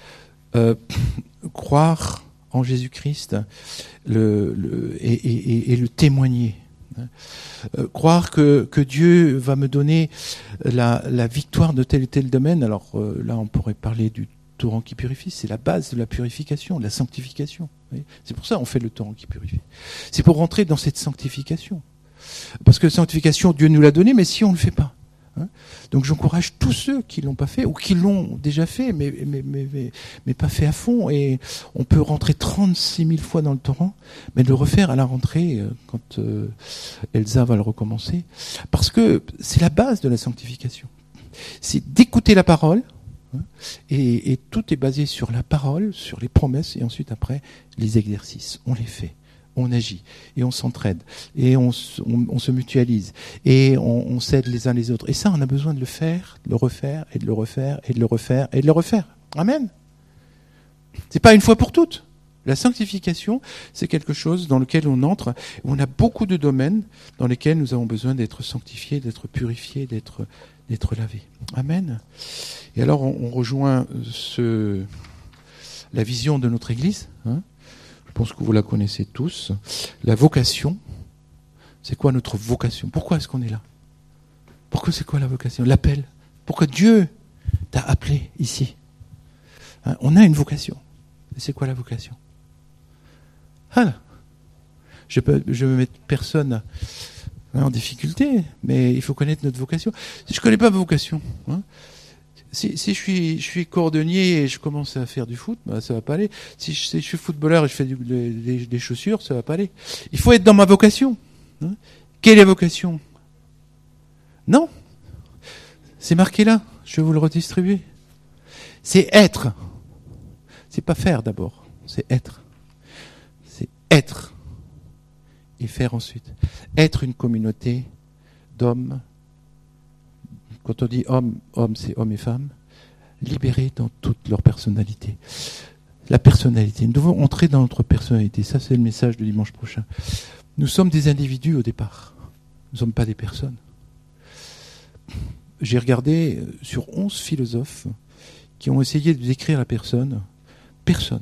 Croire en Jésus-Christ et le témoigner. Croire que Dieu va me donner la victoire de tel et tel domaine. Alors là, on pourrait parler du torrent qui purifie. C'est la base de la purification, de la sanctification. C'est pour ça qu'on fait le torrent qui purifie. C'est pour rentrer dans cette sanctification. Parce que la sanctification, Dieu nous l'a donnée, mais si on ne le fait pas. Donc j'encourage tous ceux qui l'ont pas fait, ou qui l'ont déjà fait, mais pas fait à fond. Et on peut rentrer 36 000 fois dans le torrent, mais de le refaire à la rentrée, quand Elsa va le recommencer. Parce que c'est la base de la sanctification. C'est d'écouter la parole, et tout est basé sur la parole, sur les promesses, et ensuite après, les exercices. On les fait. On agit, et on s'entraide, et on se mutualise, et on s'aide les uns les autres. Et ça, on a besoin de le faire, de le refaire, et de le refaire, et de le refaire, et de le refaire. Amen. C'est pas une fois pour toutes. La sanctification, c'est quelque chose dans lequel on entre. On a beaucoup de domaines dans lesquels nous avons besoin d'être sanctifiés, d'être purifiés, d'être lavés. Amen. Et alors, on rejoint la vision de notre Église, pense que vous la connaissez tous. La vocation, c'est quoi notre vocation? Pourquoi est-ce qu'on est là? Pourquoi c'est quoi la vocation? L'appel. Pourquoi Dieu t'a appelé ici? Hein, on a une vocation. Et c'est quoi la vocation? Ah, je veux mettre personne en difficulté, mais il faut connaître notre vocation. Si je connais pas ma vocation, hein, si je suis cordonnier et je commence à faire du foot, bah, ça va pas aller. Si je suis footballeur et je fais des chaussures, ça va pas aller. Il faut être dans ma vocation. Hein. Quelle est la vocation? Non, c'est marqué là. Je vais vous le redistribuer. C'est être. C'est pas faire d'abord. C'est être. C'est être. Et faire ensuite. Être une communauté d'hommes. Quand on dit homme, c'est hommes et femmes. Libérés dans toute leur personnalité. La personnalité. Nous devons entrer dans notre personnalité. Ça, c'est le message de dimanche prochain. Nous sommes des individus au départ. Nous ne sommes pas des personnes. J'ai regardé sur 11 philosophes qui ont essayé de décrire la personne. Personne.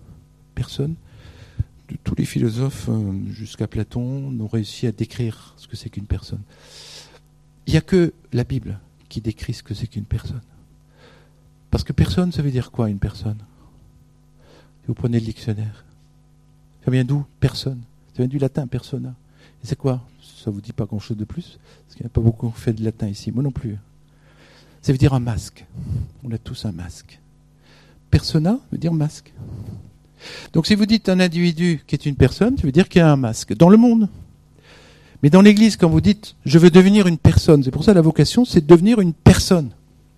De tous les philosophes jusqu'à Platon n'ont réussi à décrire ce que c'est qu'une personne. Il n'y a que la Bible qui décrit ce que c'est qu'une personne. Parce que personne, ça veut dire quoi, une personne? Si vous prenez le dictionnaire. Ça vient d'où? Personne. Ça vient du latin, persona. Et c'est quoi? Ça vous dit pas grand-chose de plus? Parce qu'il n'y a pas beaucoup fait de latin ici. Moi non plus. Ça veut dire un masque. On a tous un masque. Persona veut dire masque. Donc si vous dites un individu qui est une personne, ça veut dire qu'il y a un masque. Dans le monde. Mais dans l'Église, quand vous dites « je veux devenir une personne », c'est pour ça la vocation, c'est de devenir une personne.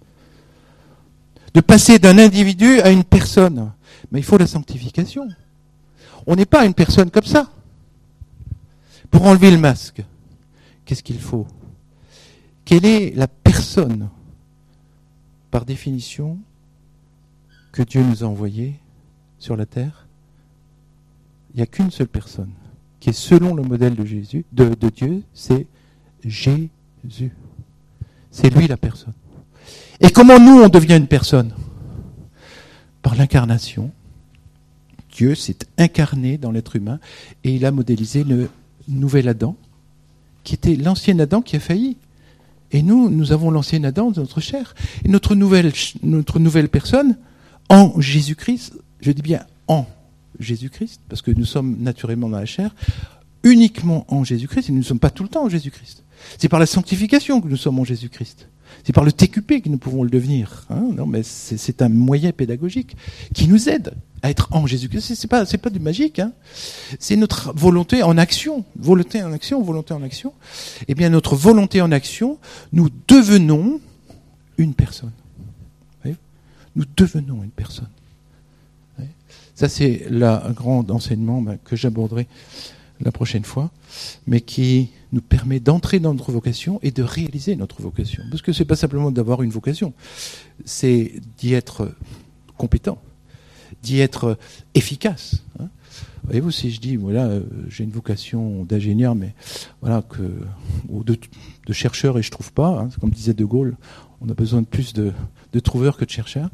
De passer d'un individu à une personne. Mais il faut la sanctification. On n'est pas une personne comme ça. Pour enlever le masque, qu'est-ce qu'il faut? Quelle est la personne, par définition, que Dieu nous a envoyée sur la terre? Il n'y a qu'une seule personne, qui est selon le modèle de Jésus, de Dieu, c'est Jésus. C'est lui la personne. Et comment nous, on devient une personne? Par l'incarnation. Dieu s'est incarné dans l'être humain et il a modélisé le nouvel Adam, qui était l'ancien Adam qui a failli. Et nous avons l'ancien Adam dans notre chair. Et notre nouvelle personne, en Jésus-Christ, je dis bien en Jésus-Christ, parce que nous sommes naturellement dans la chair, uniquement en Jésus-Christ, et nous ne sommes pas tout le temps en Jésus-Christ. C'est par la sanctification que nous sommes en Jésus-Christ. C'est par le TQP que nous pouvons le devenir. Hein, non, mais c'est un moyen pédagogique qui nous aide à être en Jésus-Christ. C'est pas du magique. Hein. C'est notre volonté en action. Volonté en action. Eh bien, notre volonté en action, nous devenons une personne. Vous voyez ? Nous devenons une personne. Vous voyez ? Ça, c'est un grand enseignement que j'aborderai la prochaine fois, mais qui nous permet d'entrer dans notre vocation et de réaliser notre vocation. Parce que c'est pas simplement d'avoir une vocation, c'est d'y être compétent, d'y être efficace. Hein. Voyez-vous, si je dis, voilà, j'ai une vocation d'ingénieur, mais voilà, ou de chercheur et je trouve pas, hein, comme disait De Gaulle, on a besoin de plus de trouveurs que de chercheurs.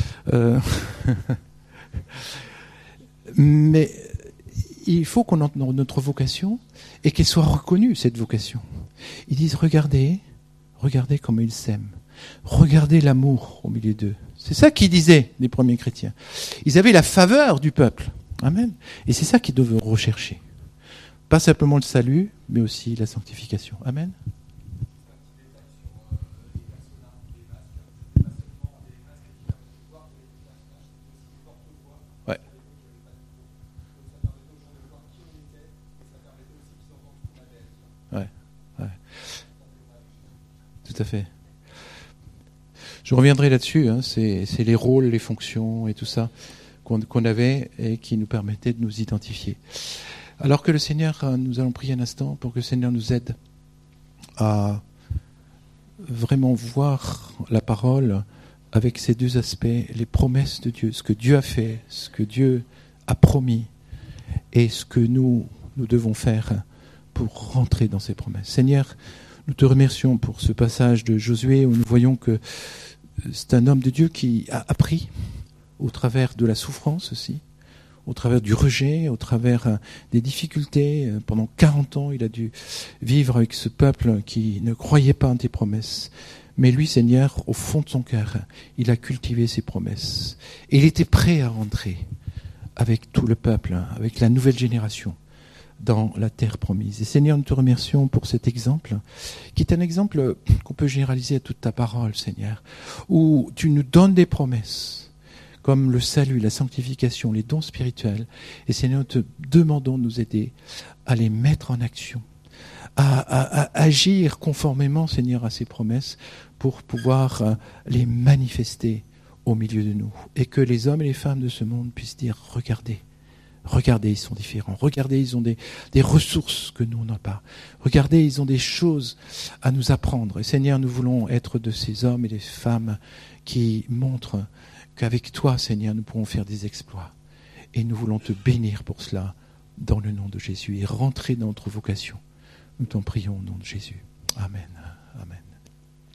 Mais il faut qu'on entre dans notre vocation et qu'elle soit reconnue, cette vocation. Ils disent, regardez comment ils s'aiment. Regardez l'amour au milieu d'eux. C'est ça qu'ils disaient, les premiers chrétiens. Ils avaient la faveur du peuple. Amen. Et c'est ça qu'ils devaient rechercher. Pas simplement le salut, mais aussi la sanctification. Amen. Tout à fait. Je reviendrai là-dessus, hein, c'est les rôles, les fonctions et tout ça qu'on avait et qui nous permettaient de nous identifier. Alors que le Seigneur, nous allons prier un instant pour que le Seigneur nous aide à vraiment voir la parole avec ces deux aspects, les promesses de Dieu, ce que Dieu a fait, ce que Dieu a promis et ce que nous devons faire pour rentrer dans ces promesses. Seigneur, nous te remercions pour ce passage de Josué où nous voyons que c'est un homme de Dieu qui a appris au travers de la souffrance aussi, au travers du rejet, au travers des difficultés. Pendant 40 ans, il a dû vivre avec ce peuple qui ne croyait pas en tes promesses. Mais lui, Seigneur, au fond de son cœur, il a cultivé ses promesses. Et il était prêt à rentrer avec tout le peuple, avec la nouvelle génération, dans la terre promise. Et Seigneur, nous te remercions pour cet exemple, qui est un exemple qu'on peut généraliser à toute ta parole, Seigneur, où tu nous donnes des promesses, comme le salut, la sanctification, les dons spirituels. Et Seigneur, nous te demandons de nous aider à les mettre en action, à agir conformément, Seigneur, à ces promesses, pour pouvoir les manifester au milieu de nous. Et que les hommes et les femmes de ce monde puissent dire, regardez, ils sont différents. Regardez, ils ont des ressources que nous, on n'a pas. Regardez, ils ont des choses à nous apprendre. Et Seigneur, nous voulons être de ces hommes et des femmes qui montrent qu'avec toi, Seigneur, nous pourrons faire des exploits. Et nous voulons te bénir pour cela, dans le nom de Jésus, et rentrer dans notre vocation. Nous t'en prions au nom de Jésus. Amen. Amen.